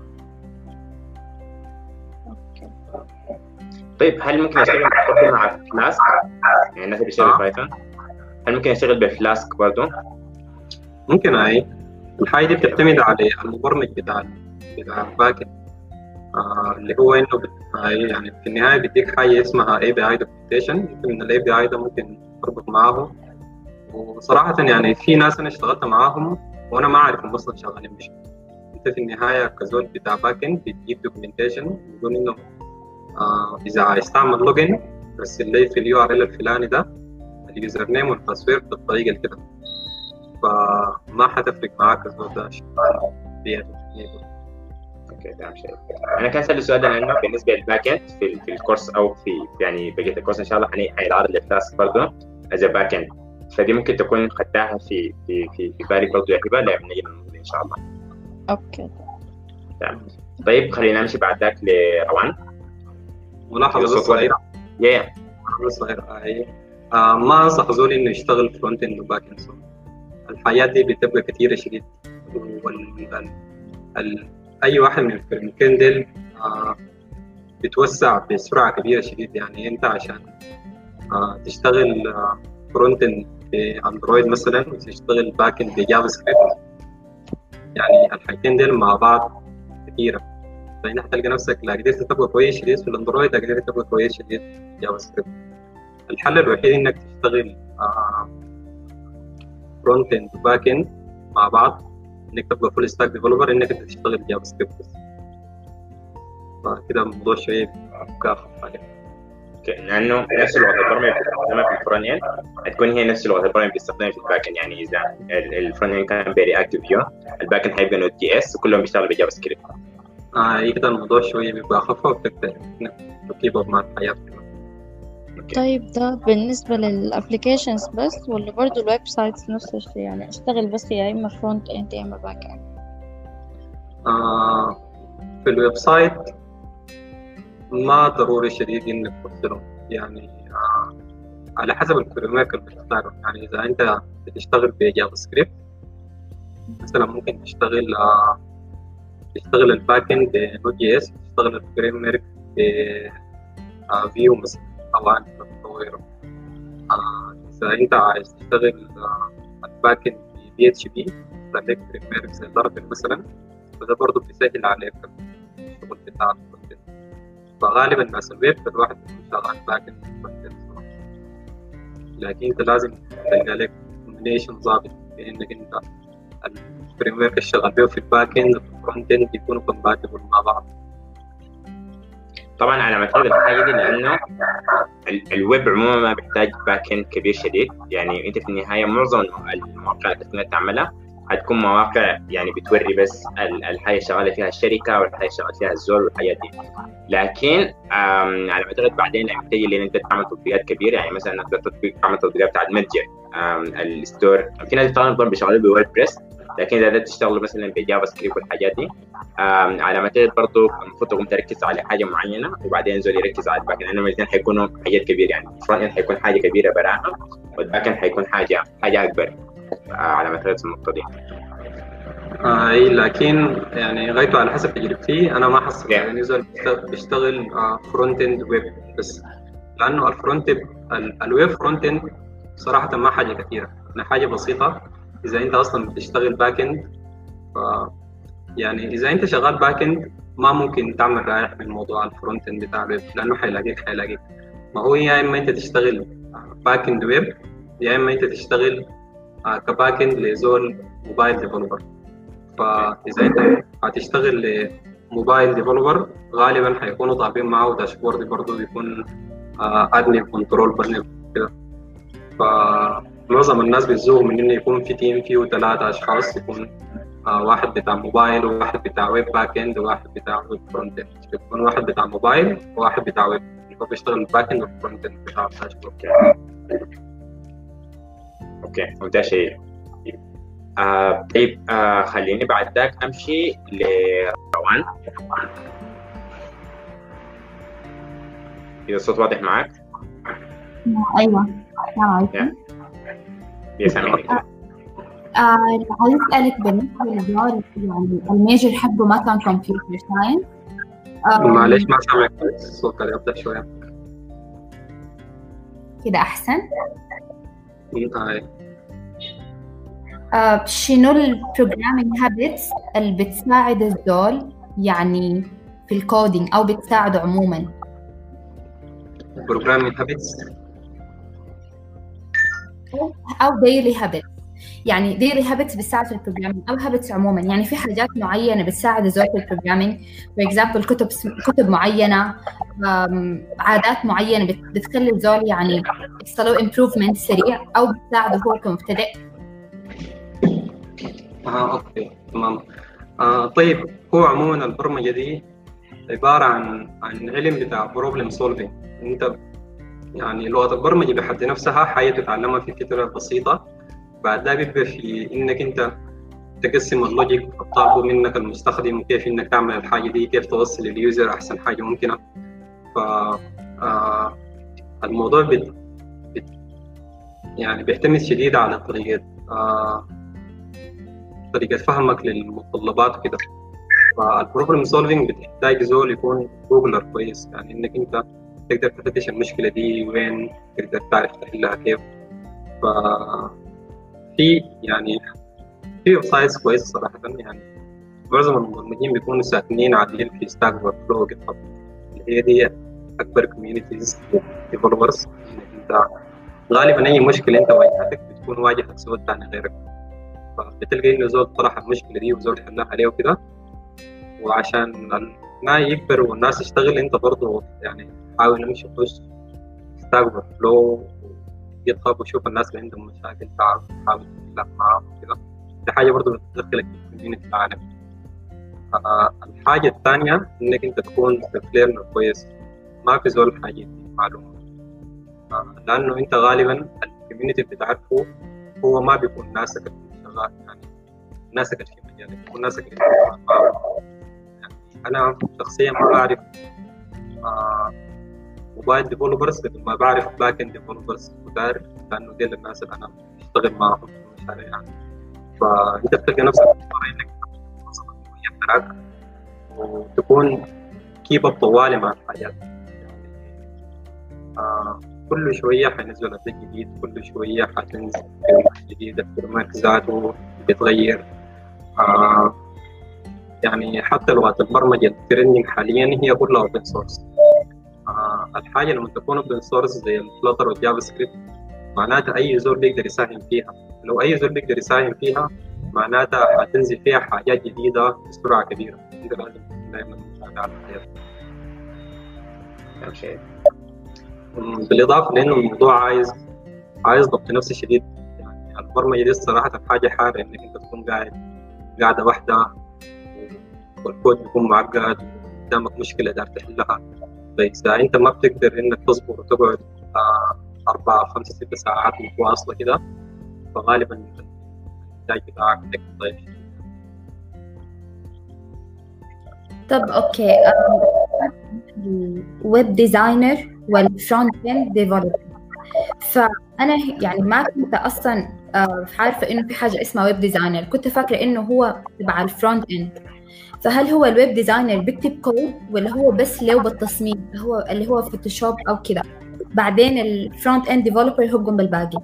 طيب هل ممكن اشتغل مع فلاسك؟ يعني الناس اللي بيشتغل بايثون هل ممكن اشتغل بفلاسك برضه؟ ممكن. هاي الحاجة دي بتعتمد على المبرمج بتاع الباك اند، اللي هو انه يعني في النهايه بيديك حاجه اسمها اي بي اي دوكيومنتيشن، من الاي بي اي ده ممكن تربط معاهم. وصراحه يعني في ناس انا اشتغلت معاهم وانا ما اعرفهم اصلا شغالين بشو. انت في النهايه كزول بتاع باك اند بتجيب دوكيومنتيشن يقول انه اذا عايز تعمل لوجن بس اللي في اليو ار ال الفلاني ده اليوزر نيم والباسورد بالطريقه اللي كده، فما حتفرق معاك الزول ده شغال بيده. اوكي تمام. شيء انا كان اسال السؤال ده لانه بالنسبه للباك اند في الكورس او في يعني بقيه الكورس ان شاء الله هيتعرض للفلاسك برضه از باك اند، فدي ممكن تكون خدتها في بالك برضه يا هبه لما نيجي نقول ان شاء الله. اوكي تمام. طيب خلينا نمشي بعد ذاك لروان. ملاحظه صغيره. ما انصح زول انه يشتغل فرونت اند وباك اند. الحياة دي بتبقى كثيرة شديد، اي واحد من الفريمين ديل بتوسع بسرعه كبيره شديد. يعني انت عشان تشتغل فرونت اند باندرويد مثلا وتشتغل باك اند بجافا سكريبت، يعني الحاجتين دول مع بعض كثيره، فانت هتلقى نفسك لا قدرت تبقى كويس شديد في الاندرويد لا قدرت تبقى كويس شديد في جافا سكريبت. الحل الوحيد انك تشتغل فرونت اند وباك اند مع بعض، انك تبقى فول ستاك ديفلوبر، انك انت تشتغل جافا سكريبت بس. فكده الموضوع شويه مكافح عليه. لانه نفس لغه البرمجه اللي بتستخدمها في الفرونت اند هتكون هي نفس لغه البرمجه اللي بتستخدمها في الباك اند. يعني اذا الفرونت اند كان برياكت فيو، الباك اند هيبقى نوت جي اس، وكلهم بيشتغلوا بجافا سكريبت. كده الموضوع شويه بيبقى اخف وبتقدر تكيب اب مع الحياه. طيب ده بالنسبة للابليكيشنز بس، ولا برضو الويب سايتس نفس الشيء؟ يعني اشتغل بس يا اما فرونت اند يا اما باك اند. في الويب سايت ما ضروري شديد انك تفصلهم، يعني على حسب الفريم ورك اللي بتختاره. يعني اذا انت بتشتغل بجافا سكريبت مثلا ممكن تشتغل الباك اند بنوت جي اس، تشتغل الفريم ورك بفيو مثلا او انت بتطوره. اذا انت عايز تشتغل الباك اند بي اتش بي، عندك فريم ورك زي لارافيل مثلا، فده برضه بيسهل عليك الشغل بتاع الفرونت اند. فغالبا الناس الويب الواحد بيكون شغال باك اند فرونت اند، لكن انت لازم تلقى لك كومبينيشن ظابط بين انك انت الفريم ورك اللي شغال بيه في الباك اند وفي الفرونت اند يكونوا كومباتبل مع بعض. طبعا انا معتقد الحاجه دي لانه الويب عموما ما بيحتاج باك اند كبير شديد. يعني انت في النهايه معظم المواقع اللي تعملها هتكون مواقع يعني بتوري بس الحاجه شغاله فيها الشركه والحاجه شغاله فيها الزول والحاجات دي. لكن انا معتقد بعدين لما تيجي ان انت تعمل تطبيقات كبيره، يعني مثلا تقدر تعمل تطبيقات بتاعت متجر الستور. في ناس طبعا بيشتغلوا بوردبريس، لكن اذا تشتغل مثلا بجافا سكريبت والحاجات دي على ما اعتقد برضه المفروض تقوم تركز على حاجه معينه وبعدين زول يركز على الباك اند، لانهم الاثنين حيكونوا حاجات كبيره. يعني الفرونت اند حيكون حاجه كبيره براها، والباك اند حيكون حاجه اكبر على ما اعتقد في النقطه دي. اي لكن يعني غايته على حسب تجربتي انا ما حصل يعني زول بيشتغل فرونت اند ويب بس، لانه الويب فرونت اند صراحه ما حاجه كثيره، يعني حاجه بسيطه. اذا انت اصلا بتشتغل باك اند يعني اذا انت شغال باك اند ما ممكن تعمل رايح من موضوع الفرونت اند بتاع الويب، لانه حيلاقيك ما هو يا اما انت تشتغل باك اند ويب يا اما انت تشتغل كباك اند لزول موبايل ديفلوبر. فاذا انت هتشتغل لموبايل ديفلوبر غالبا حيكونوا طالبين معاه داشبورد برضه يكون ادمن كنترول بانل كده. فمعظم الناس بيزوغوا من انه يكون في تيم فيه 3 اشخاص، يكون واحد بتاع موبايل وواحد بتاع ويب باك اند وواحد بتاع ويب فرونت اند. يكون واحد بتاع موبايل وواحد بتاع ويب، هو بيشتغل الباك اند والفرونت اند بتاع الداشبورد. اوكي ممتاز شيء. طيب خليني بعد ذاك امشي لروان. اذا الصوت واضح معك؟ ايوه السلام عليكم. يسامحني. عايز اسالك بالنسبه للدور يعني الميجر حقه ما كان كمبيوتر ساينس. معلش ما سامعك الصوت اللي يبدا شويه كده احسن. هاي شنو البروجرامينج هابتس اللي بتساعد الزول يعني في الكودينج او بتساعده عموما؟ بروجرامينج هابتس او ديلي هابتس، يعني ديلي هابتس بتساعد في البروجرامينج او هابتس عموما. يعني في حاجات معينه بتساعد الزول في البروجرامينج، فور اكزامبل كتب معينه، عادات معينه بتخلي الزول يعني يحصل له امبروفمنت سريع او بتساعده هو كمبتدئ. اوكي تمام. طيب هو عموما البرمجه دي عباره عن علم بتاع بروبلم سولفينج. انت يعني لغه البرمجه بحد نفسها حاجه تتعلمها في فتره بسيطه، بعد ده بيبقى في انك انت تقسم اللوجيك الطالبه منك المستخدم وكيف انك تعمل الحاجه دي، كيف توصل لليوزر احسن حاجه ممكنه. ف الموضوع يعني بيعتمد شديد على طريقه فهمك للمتطلبات وكده. فالبروبلم سولفينج بتحتاج زول يكون جوجلر كويس، يعني انك انت تقدر تفتش المشكله دي وين، تقدر تعرف تحلها كيف. ففي يعني في ويب سايتس كويسه صراحه، يعني معظم المبرمجين بيكونوا ساكنين عاديين في ستاك اوفر فلو جيت هاب، اللي هي دي اكبر كوميونيتيز ديفلوبرز. انت غالبا اي مشكله انت واجهتك بتكون واجهت زول ثاني غيرك، فبتلقى انه زول طرح المشكله دي وزول حلها عليه وكده. وعشان ما يكبر والناس تشتغل، انت برضه يعني حاول نمشي خش ستاك اوفر فلو جيت هاب وشوف الناس اللي عندهم مشاكل، تعرف تحاول تحلها معاهم وكده. دي حاجه برضه بتدخلك في الكوميونتي العالمي. الحاجه الثانيه انك انت تكون ليرنر كويس، ما في زول حاجه دي معلومه، لانه انت غالبا الكوميونتي بتعرفه هو ما بيكون ناسك شغال، يعني ناسك في مجالك، بيكون ناسك اللي يعني انا شخصيا ما بعرف موبايل ديفلوبرز قد ما بعرف باك اند ديفلوبرز كتار، لانه دي الناس اللي انا بشتغل معهم في المشاريع يعني. فانت بتلقى نفسك مضطر انك توصل المويه وتكون كيب اب طوالي مع الحاجات، كل شويه حينزل ابديت جديد، كل شويه حتنزل جديد، الفريم ذاته بيتغير. يعني حتى لغات البرمجه الترندنج حاليا هي كلها اوبن سورس. الحاجه لما تكون اوبن سورس زي الفلاتر والجافا سكريبت معناتها اي زول بيقدر يساهم فيها، لو اي زول بيقدر يساهم فيها معناتها حتنزل فيها حاجات جديده بسرعه كبيره. انت لازم دائما تتابع الحياه. بالاضافه لانه الموضوع عايز ضبط نفسي شديد، يعني البرمجه دي الصراحه حاجه حاره انك انت تكون قاعده واحده والكود بيكون معقد قدامك مشكله دار تحلها. فاذا انت ما بتقدر انك تصبر وتقعد 4 5 6 ساعات متواصله كده، فغالبا الانتاج بتاعك ضعيف. طب اوكي، الويب ديزاينر والفرونت اند ديفلوبر، فانا يعني ما كنت اصلا عارفه انه في حاجه اسمها ويب ديزاينر، كنت فاكره انه هو تبع الفرونت اند. فهل هو الويب ديزاينر بيكتب كود ولا هو بس له بالتصميم اللي هو فوتوشوب او كده، بعدين الفرونت اند ديفلوبر هو بيقوم بالباقي؟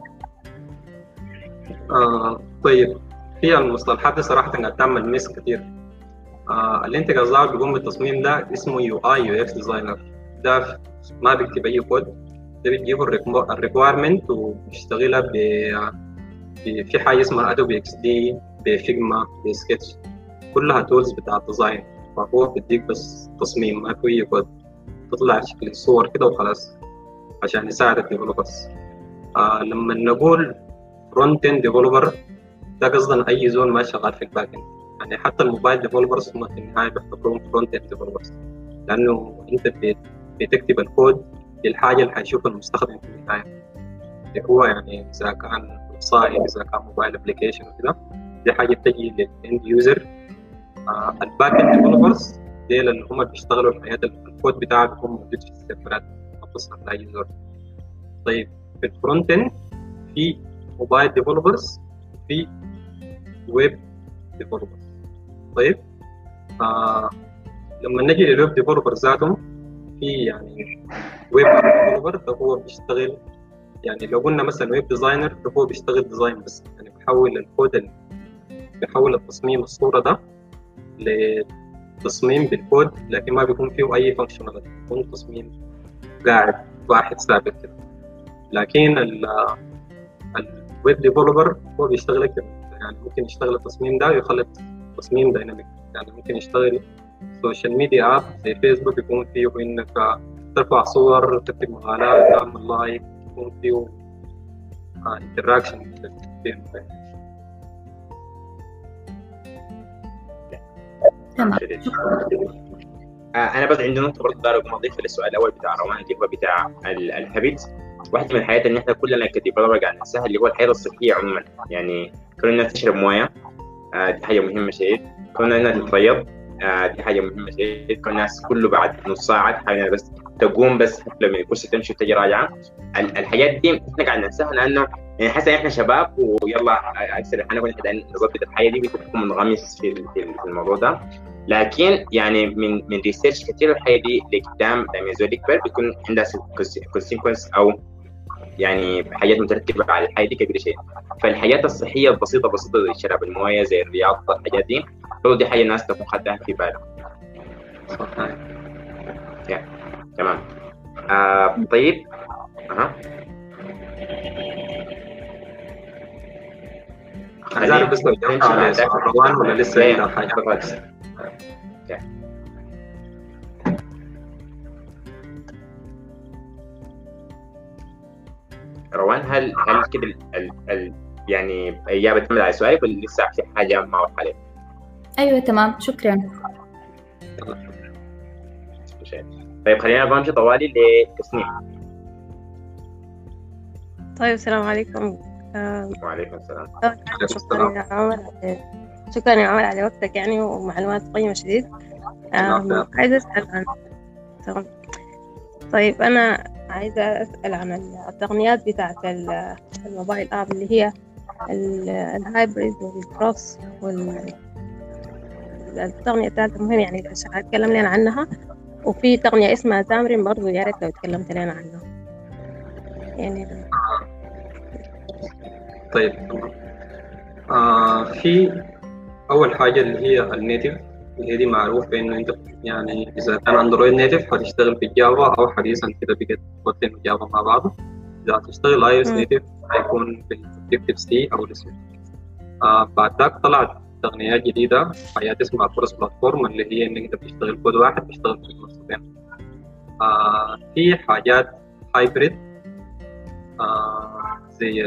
طيب، في المصطلحات دي صراحه انها تعمل ميس كثير. اللي انت قصدك بيقوم بالتصميم ده اسمه يو اي يو اكس ديزاينر، ده ما بيكتب اي كود، ده بتجيبه الريكويرمنت وبيشتغلها في حاجه اسمها ادوبي اكس دي، بفيجما، بسكتش، كلها تولز بتاع الديزاين. فهو بيديك بس تصميم، ما في كود، تطلع شكل الصور كده وخلاص عشان يساعد الديفلوبرز. لما نقول فرونت اند ديفلوبر ده قصدنا اي زون ما شغال في الباك اند، يعني حتى الموبايل ديفلوبرز هم في النهايه بيعتبرون فرونت اند ديفلوبرز، لانه انت بتكتب الكود للحاجه اللي حيشوفها المستخدم في النهايه، اللي هو يعني اذا كان ويب سايت، اذا كان موبايل ابلكيشن وكده، دي حاجه بتجي للاند يوزر. الباك اند ديفلوبرز دي اللي هم بيشتغلوا الحياه، الكود بتاعه بيكون موجود في السيرفرات ما بتصل لاي زول. طيب في الفرونت اند في موبايل ديفلوبرز، في ويب ديفلوبرز. طيب لما نجي للويب ديفلوبر ذاتهم، في يعني ويب ديفلوبر ده هو بيشتغل، يعني لو قلنا مثلا ويب ديزاينر ده هو بيشتغل ديزاين بس، يعني بيحول الكود، بيحول التصميم الصورة ده لتصميم بالكود، لكن ما بيكون فيه أي فانكشناليتي، بيكون تصميم قاعد واحد ثابت كده. لكن الويب ديفلوبر هو بيشتغل كده، يعني ممكن يشتغل التصميم ده ويخلي تصميم دايناميك، يعني ممكن يشتغل سوشيال ميديا اب زي فيسبوك، يكون فيه انك ترفع صور، تكتب مقالات، تعمل لايك، يكون فيه انتراكشن كتير. انا بس عندي نقطه برضه داير اضيفها للسؤال الاول بتاع روان، اللي هو بتاع الهابيتس. واحده من الحياه اللي احنا كلنا كديفلوبر قاعد نحسها اللي هو الحياه الصحيه عموما، يعني كلنا تشرب مويه، دي حاجه مهمه شديد، كلنا نتطيب، دي حاجه مهمه شديد، كل الناس كله بعد نص ساعه تحاول بس تقوم، بس لما الكرسي تمشي وتجي راجعه. الحاجات دي احنا قاعد ننساها، لانه يعني حاسس احنا شباب ويلا اكثر احنا كنا قاعدين نظبط الحياه دي، بتكون منغمس في الموضوع ده. لكن يعني من ريسيرش كثير الحاجه دي لقدام لما الزول يكبر بيكون عندها كونسيكونس او يعني حاجات مترتبه على الحاجه دي كبيره شيء. فالحاجات الصحيه البسيطه زي شرب المويه زي الرياضه الحاجات دي برضه دي حاجه الناس تكون خدها في بالها. صحيح. تمام. طيب عايز بس لو جاوبت على سؤال روان ولا لسه عندك حاجه؟ روان هل كده يعني الاجابه تعتمد على سؤالك ولا لسه في حاجه ما واضحه عليك؟ ايوه تمام شكرا. طيب خلينا نمشي طوالي لتسنيم. طيب السلام عليكم. وعليكم السلام. شكرا يا عمر على وقتك يعني ومعلومات قيمة شديد. عايزة أسأل عن طيب أنا عايزة أسأل عن التقنيات بتاعت الموبايل آب اللي هي الهايبريد والكروس والتقنية الثالثة مهم يعني عشان أتكلم لنا عنها. وفي تقنية اسمها تامرين برضو يا ريت لو تكلمت لنا عنها يعني. طيب في أول حاجة اللي هي النيتف، اللي هي دي معروف إنه أنت يعني إذا كان أندرويد نيتف هتشتغل بالجافا، أو حديثا كده بقت كوتلين وجافا مع بعض. إذا هتشتغل اي اس نيتف هيكون بالأوبجكتيف سي أو السي. بعد ذاك طلعت تقنيات جديدة حاجات اسمها كروس بلاتفورم، اللي هي إنك أنت بتشتغل كود واحد بتشتغل في منصتين. في حاجات هايبريد زي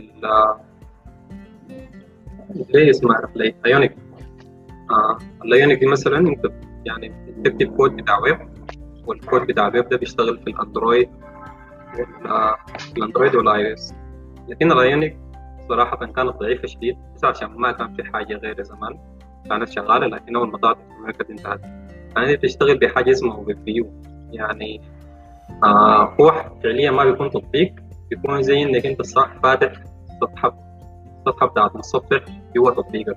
اللي اسمها الايونيك. الايونيك دي مثلا انت يعني بتكتب كود بتاع ويب، والكود بتاع الويب ده بيشتغل في الاندرويد والاي او اس. لكن الايونيك صراحه كانت ضعيفه شديد، بس عشان ما كان في حاجه غير زمان كانت شغاله، لكن اول ما طلعت الامريكا دي انتهت. يعني بتشتغل بحاجه اسمها ويب فيو، يعني هو فعليا ما بيكون تطبيق، بيكون زي انك انت فاتح الصفحه بتاعت المتصفح جوا تطبيقك.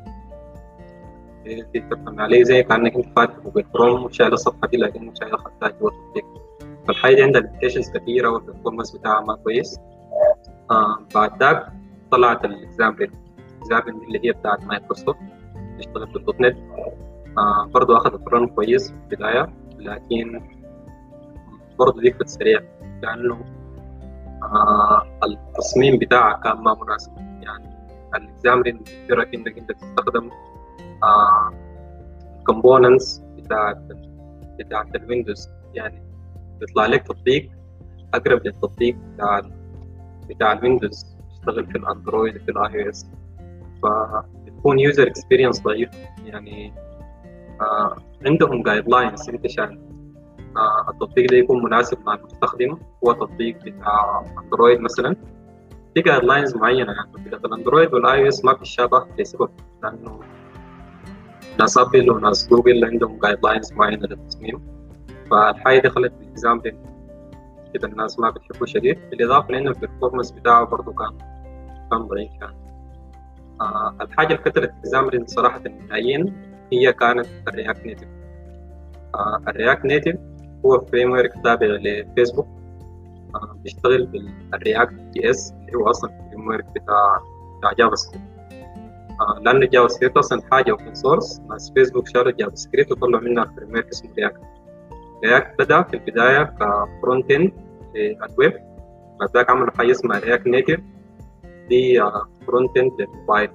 تفهم عليه زي كانك انت فاتح جوجل كروم وشايل الصفحه دي، لكن شايل خدتها جوا التطبيق. فالحاجه دي عندها ليميتيشنز كثيره والبرفورمانس بتاعها ما كويس. بعد ذاك طلعت الاكزامبل اللي هي بتاعت مايكروسوفت تشتغل بالدوت نت. برضه اخذت رن كويس في البدايه، لكن برضه دي سريع لانه التصميم بتاعها كان ما مناسب. يعني الاكزامبل بيجبرك انك انت تستخدم components بتاعت الويندوز، يعني بيطلع لك تطبيق اقرب للتطبيق بتاع الويندوز يشتغل في الاندرويد في الاي او اس. فبتكون يوزر اكسبيرينس ضعيف. يعني عندهم جايد لاينز انت عشان التطبيق ده يكون مناسب مع المستخدم. هو تطبيق بتاع اندرويد مثلا في جايد لاينز معينه، يعني تطبيقات الاندرويد والاي او اس ما بتتشابه لسبب لانه ناس ابل وناس جوجل عندهم جايد لاينز معينه للتصميم. فالحاجه دي خلت الاكزامبل كده الناس ما بتحبه شديد، بالاضافه لانه البرفورمانس بتاعه برضه كان ضعيف. يعني الحاجه اللي كتلت الاكزامبل صراحه النهائيا هي كانت الرياكت نيتف. الرياكت نيتف هو فريم ورك تابع لفيسبوك، بيشتغل بالرياكت جي اس اللي هو اصلا فريم ورك بتاع جافا سكريبت. لأن جافا سكريبت أصلا حاجة اوبن سورس، ناس فيسبوك شالوا جافا سكريبت وطلعوا منها فريم ورك اسمه رياكت بدأ في البداية كفرونت اند للويب، بعد ذاك عملوا حاجة اسمها رياكت نيتف دي فرونت اند للموبايل.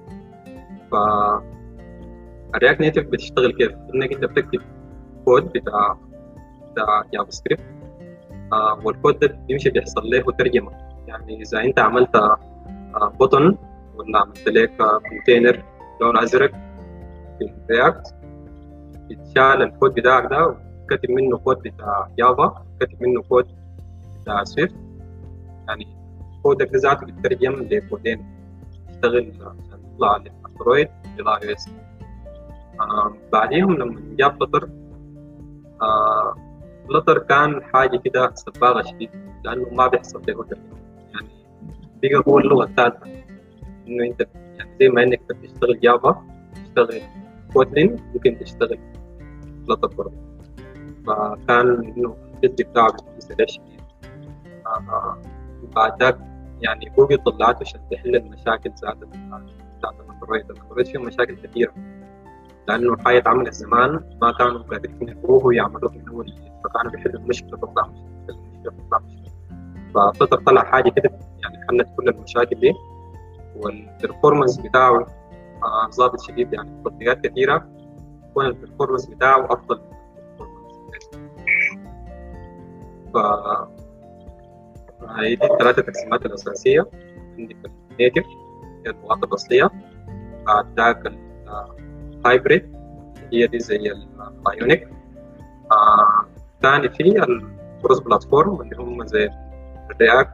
فالرياكت نيتف بتشتغل كيف؟ إنك أنت بتكتب كود بتاع جافا سكريبت، والكود ده بيمشي بيحصل له ترجمة. يعني إذا أنت عملت بوتن ولا عملت لك كونتينر لون أزرق في الرياكت، بتشال الكود بتاعك ده وكتب منه كود بتاع جافا، كتب منه كود بتاع سويفت. يعني كودك ده ذاته بيترجم لكودين يشتغل عشان يطلع للأندرويد للآي أو إس. بعدين لما جاب فلتر كان حاجة كده سباغة شديد لأنه ما بيحصل له ترجمة. يعني بقى هو اللغة الثالثة، إنه أنت يعني زي ما إنك بتشتغل جافا تشتغل كوتلين، ممكن تشتغل فلتر برضه. فكان إنه الجد بتاعه بيكون سريع شديد. بعد ذاك يعني جوجل طلعته عشان تحل المشاكل بتاعت الأندرويد فيه مشاكل كثيرة، لأنه الحاجة اتعملت زمان ما كانوا قادرين يفوقوا يعملوه من أول جديد، فكانوا بيحلوا المشكلة تطلع مشكلة. ففلتر طلع حاجة كده يعني حلت كل المشاكل دي، والبرفورمانس بتاعه ظابط شديد، يعني تطبيقات كثيرة يكون البرفورمانس بتاعه أفضل من البرفورمانس. هي دي الثلاثة تقسيمات الأساسية. عندك النيتف هي اللغات الأصلية، بعد ذاك الهايبريد هي دي زي الأيونيك، ثاني في الكروس بلاتفورم اللي هم زي الرياكت.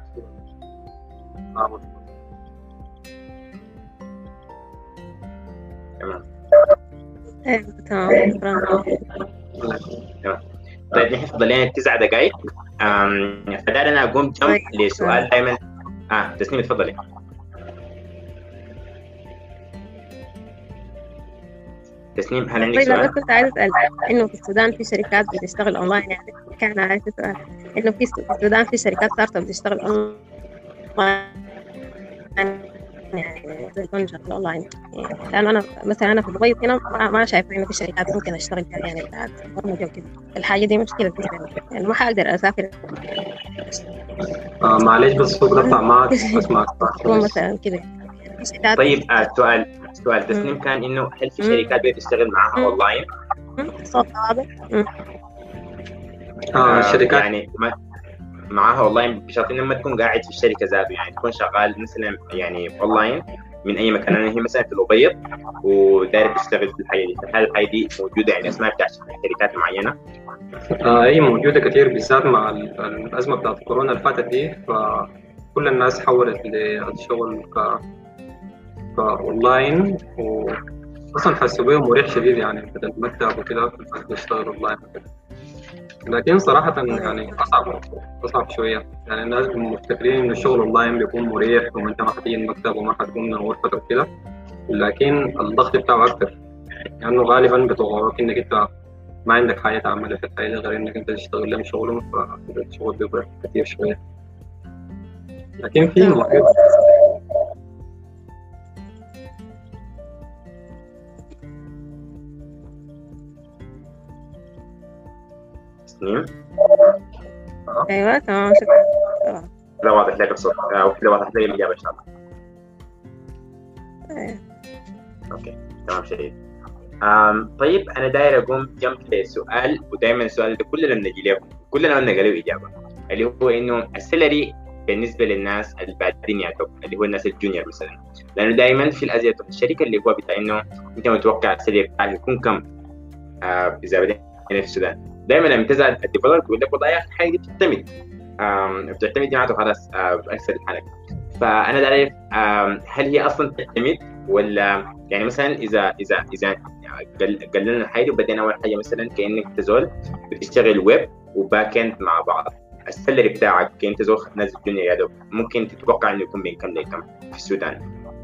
تمام شكرا. طيب نحن فضل لنا 9 دقائق، فدار انا اقوم جنب لسؤال دائما. تسنيم تفضلي. تسنيم هل عندك سؤال؟ بس كنت عايز اسال انه في السودان في شركات بتشتغل اونلاين، يعني كان عايز اسال انه في السودان في شركات ستارت اب بتشتغل اونلاين، يعني تكون شغل اونلاين. لانه انا مثلا انا في دبي هنا ما شايفه انه في شركات ممكن اشتغل فيها يعني بتاعت برمجه وكده. الحاجه دي مشكله بالنسبه لي، يعني ما حقدر اسافر. معلش بس الصوت قطع معك، بس معك مثلا كده. طيب سؤال تسنيم كان انه هل في شركات بتشتغل معاها اونلاين؟ صوت واضح. الشركات يعني معاها اونلاين بشرط انه ما تكون قاعد في الشركه ذاته، يعني تكون شغال مثلا يعني اونلاين من اي مكان. انا هي مثلا في الابيض وداير تشتغل في الحياه دي، فهل الحياه دي موجوده يعني اسماء بتاعت شركات معينه؟ هي موجوده كثير، بالذات مع الازمه بتاعت كورونا اللي فاتت دي، فكل الناس حولت للشغل كاونلاين، واصلا حسوا بيه مريح شديد يعني بدل المكتب وكده، الناس بيشتغلوا اونلاين وكده. لكن صراحة يعني أصعب شوية، يعني الناس مفتكرين إن الشغل أونلاين بيكون مريح وأنت ما حتيجي المكتب وما حتكون من غرفتك وكده، لكن الضغط بتاعه أكتر، لأنه يعني غالبا بتوقعك إنك أنت ما عندك حاجة تعملها في الحياة غير إنك أنت تشتغل لهم شغلهم، فالشغل بيبقى كتير شوية. لكن في محيط ايوه تمام شكرا. لا واضح لك الصوت او كده واضح لي الاجابه ان شاء الله. اوكي تمام شديد. طيب انا داير اقوم جنب لسؤال، ودائما السؤال ده كلنا بنجي له كلنا بنلقى له اجابه، اللي هو انه السلري بالنسبه للناس البادين يعتبر اللي هو الناس الجونيور مثلا، لانه دائما في الازياء الشركه اللي هو بتاع انه انت متوقع السلري بتاعك يكون كم اذا بدأنا في السودان. دائما لما تزعل الديفلوبر يقول لك والله يا اخي الحاجه دي بتعتمد معناته خلاص باكثر الحالات. فانا داير هل هي اصلا تعتمد ولا يعني مثلا اذا قللنا الحاجه وبدينا اول حاجه مثلا كانك تزول بتشتغل ويب وباك اند مع بعض، السلري بتاعك كانت تزول نازل الدنيا يا دوب ممكن تتوقع انه يكون بين كم لكم في السودان؟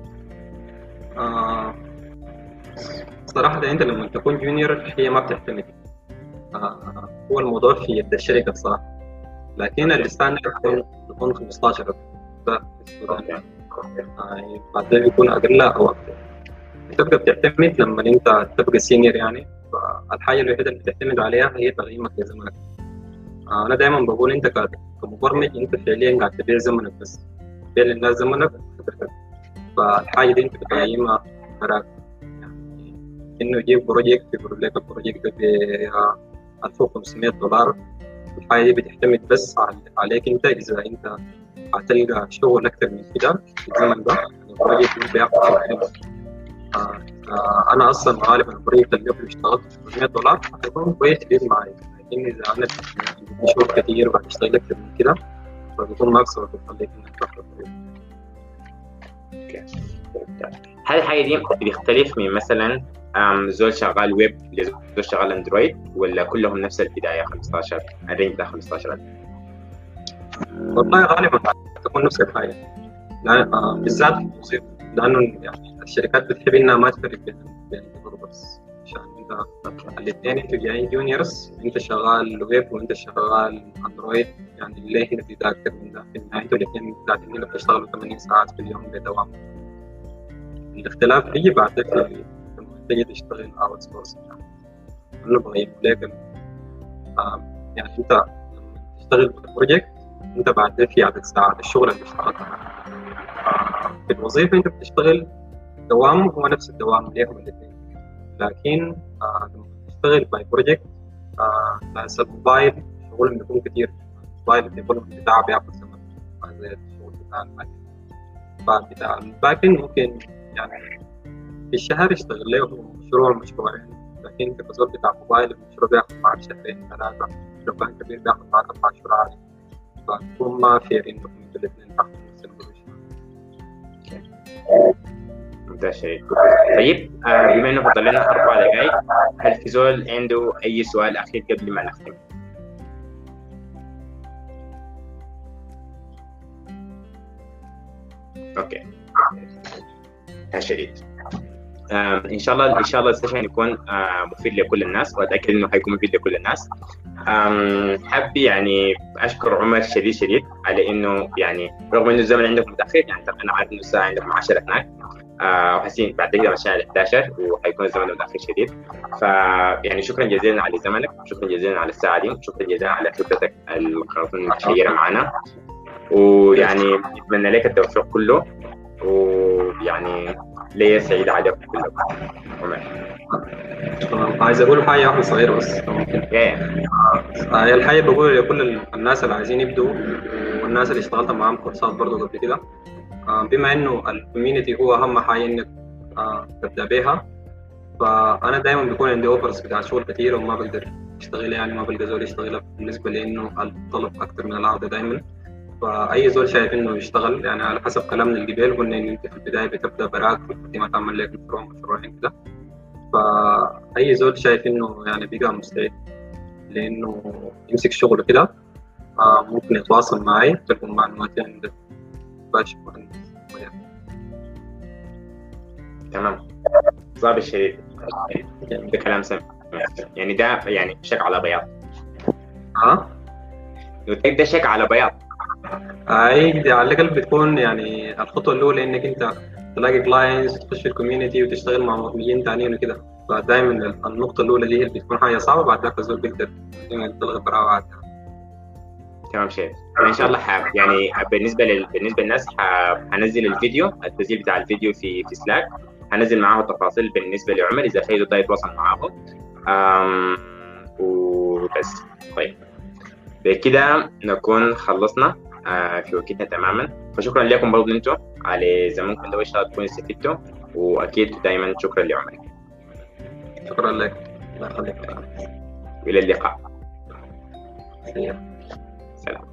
صراحه انت لما تكون جونيور هي ما بتعتمد، هو الموضوع في يد الشركه بصراحه، لكن الستاندرد يكون 15 ده في السودان، بعدين يكون اقل او اكثر. تبقى بتعتمد لما انت تبقى سينيور يعني، فالحاجه الوحيده اللي بتعتمد عليها هي تقييمك لزمنك. انا دائما بقول انت كمبرمج انت فعليا قاعد تبيع زمنك بس، تبيع للناس زمنك، فالحاجه دي انت بتقيمها براك، يعني انه يجيب بروجكت يقول لك البروجكت ده ب $1500، الحاجه دي بتعتمد بس عليك انت، اذا انت هتلقى شغل اكثر من كده في الزمن ده البروجكت بياخد انا اصلا غالبا البروجكت اللي قبل اشتغلت $800 هيكون كويس جدا معايا، لكن اذا انا شغل كتير وهتشتغل اكثر من كده فبيكون مكسب بيخليك انك تاخد. هل الحاجه دي بيختلف من مثلا زول شغال ويب لزول شغال اندرويد، ولا كلهم نفس البدايه 15 الرينج ده 15؟ والله غالبا تكون نفس الحاجه، بالذات في الوظيفه، لانه يعني الشركات بتحب انها ما تفرق بين الديفلوبرز عشان انت الاثنين انتوا جايين جونيورز، انت شغال ويب وانت شغال اندرويد، يعني ليه هنا في اكثر من ده؟ في النهايه انتوا الاثنين قاعدين هنا بتشتغلوا 80 ساعات في اليوم بدوام. الاختلاف بيجي بعد لما تيجي تشتغل اوت سورس، انه بغير لك يعني انت لما تشتغل بروجكت انت بعد في عدد ساعات الشغل اللي اشتغلتها. في الوظيفه انت بتشتغل دوام هو نفس الدوام ليهم الاثنين، لكن لما تشتغل باي بروجكت بس الموبايل شغل بيكون كتير، الموبايل بيكون بتاع بياخد زمن زي الشغل بتاع الباك. فبتاع الباك ممكن يعني في الشهر يشتغل له مشروعين، لكن انت كزول بتاع موبايل المشروع بياخد معك شهرين ثلاثة، مشروع كبير بياخد معك 4 شهور عادي، فبكون ما فير انكم انتوا الاثنين تاخدوا نفس البوزيشن. ممتاز شديد. طيب بما انه فضل لنا 4 دقائق، هل في زول عنده اي سؤال اخير قبل ما نختم؟ اوكي ممتاز شديد. ان شاء الله السيشن يكون مفيد لكل الناس، واتاكد انه حيكون مفيد لكل الناس. حابب يعني اشكر عمر شديد على انه يعني رغم انه الزمن عندكم متاخر، يعني انا عارف انه الساعه عندكم 10 هناك، وحاسين بعد كده مشان 11 وحيكون الزمن متاخر شديد. فيعني شكرا جزيلا على زمنك، شكرا جزيلا على الساعه دي، شكرا جزيلا على خبرتك المتشيره معنا، ويعني نتمنى لك التوفيق كله، ويعني ليا سعيد عليكم كلكم. عايز اقول حاجه واحده صغيره بس ممكن. هي الحاجه بقول لكل الناس اللي عايزين يبدوا والناس اللي اشتغلت معاهم كورسات برضه قبل كده، بما انه الكوميونتي هو اهم حاجه انك تبدا بيها، فانا دايما بيكون عندي اوفرز بتاع شغل كتير وما بقدر اشتغلها، يعني ما بلقى زول يشتغلها بالنسبه لانه الطلب اكثر من العرض دايما. فاي زول شايف انه يشتغل، يعني على حسب كلامنا الجبال قلنا ان انت في البدايه بتبدا براك في ما تعمل لك مشروعين كده، فاي زول شايف انه يعني بقى مستعد لانه يمسك شغله كده ممكن يتواصل معي تكون معلوماتي عندك باش. تمام صعب الشديد، ده كلام سمع يعني، ده يعني شك على بياض. ده شك على بياض. دي على الاقل بتكون يعني الخطوه الاولى انك انت تلاقي كلاينتس، تخش الكوميونتي وتشتغل مع مبرمجين ثانيين وكده، فدائما النقطه الاولى دي بتكون حاجه صعبه، بعد ذاك الزول بيقدر تلغي براءه. تمام شيء ان شاء الله. يعني بالنسبه للناس هنزل الفيديو، التسجيل بتاع الفيديو في سلاك، هنزل معاه التفاصيل بالنسبه لعمر اذا في ده يتواصل معاه. وبس. طيب بكده نكون خلصنا في وقتنا تماما، فشكرا لكم برضو انتم على زمانكم ده، وان شاء الله تكونوا استفدتوا، واكيد دائما شكرا لعمر. شكرا لك، الله يخليك، والى اللقاء. سلام.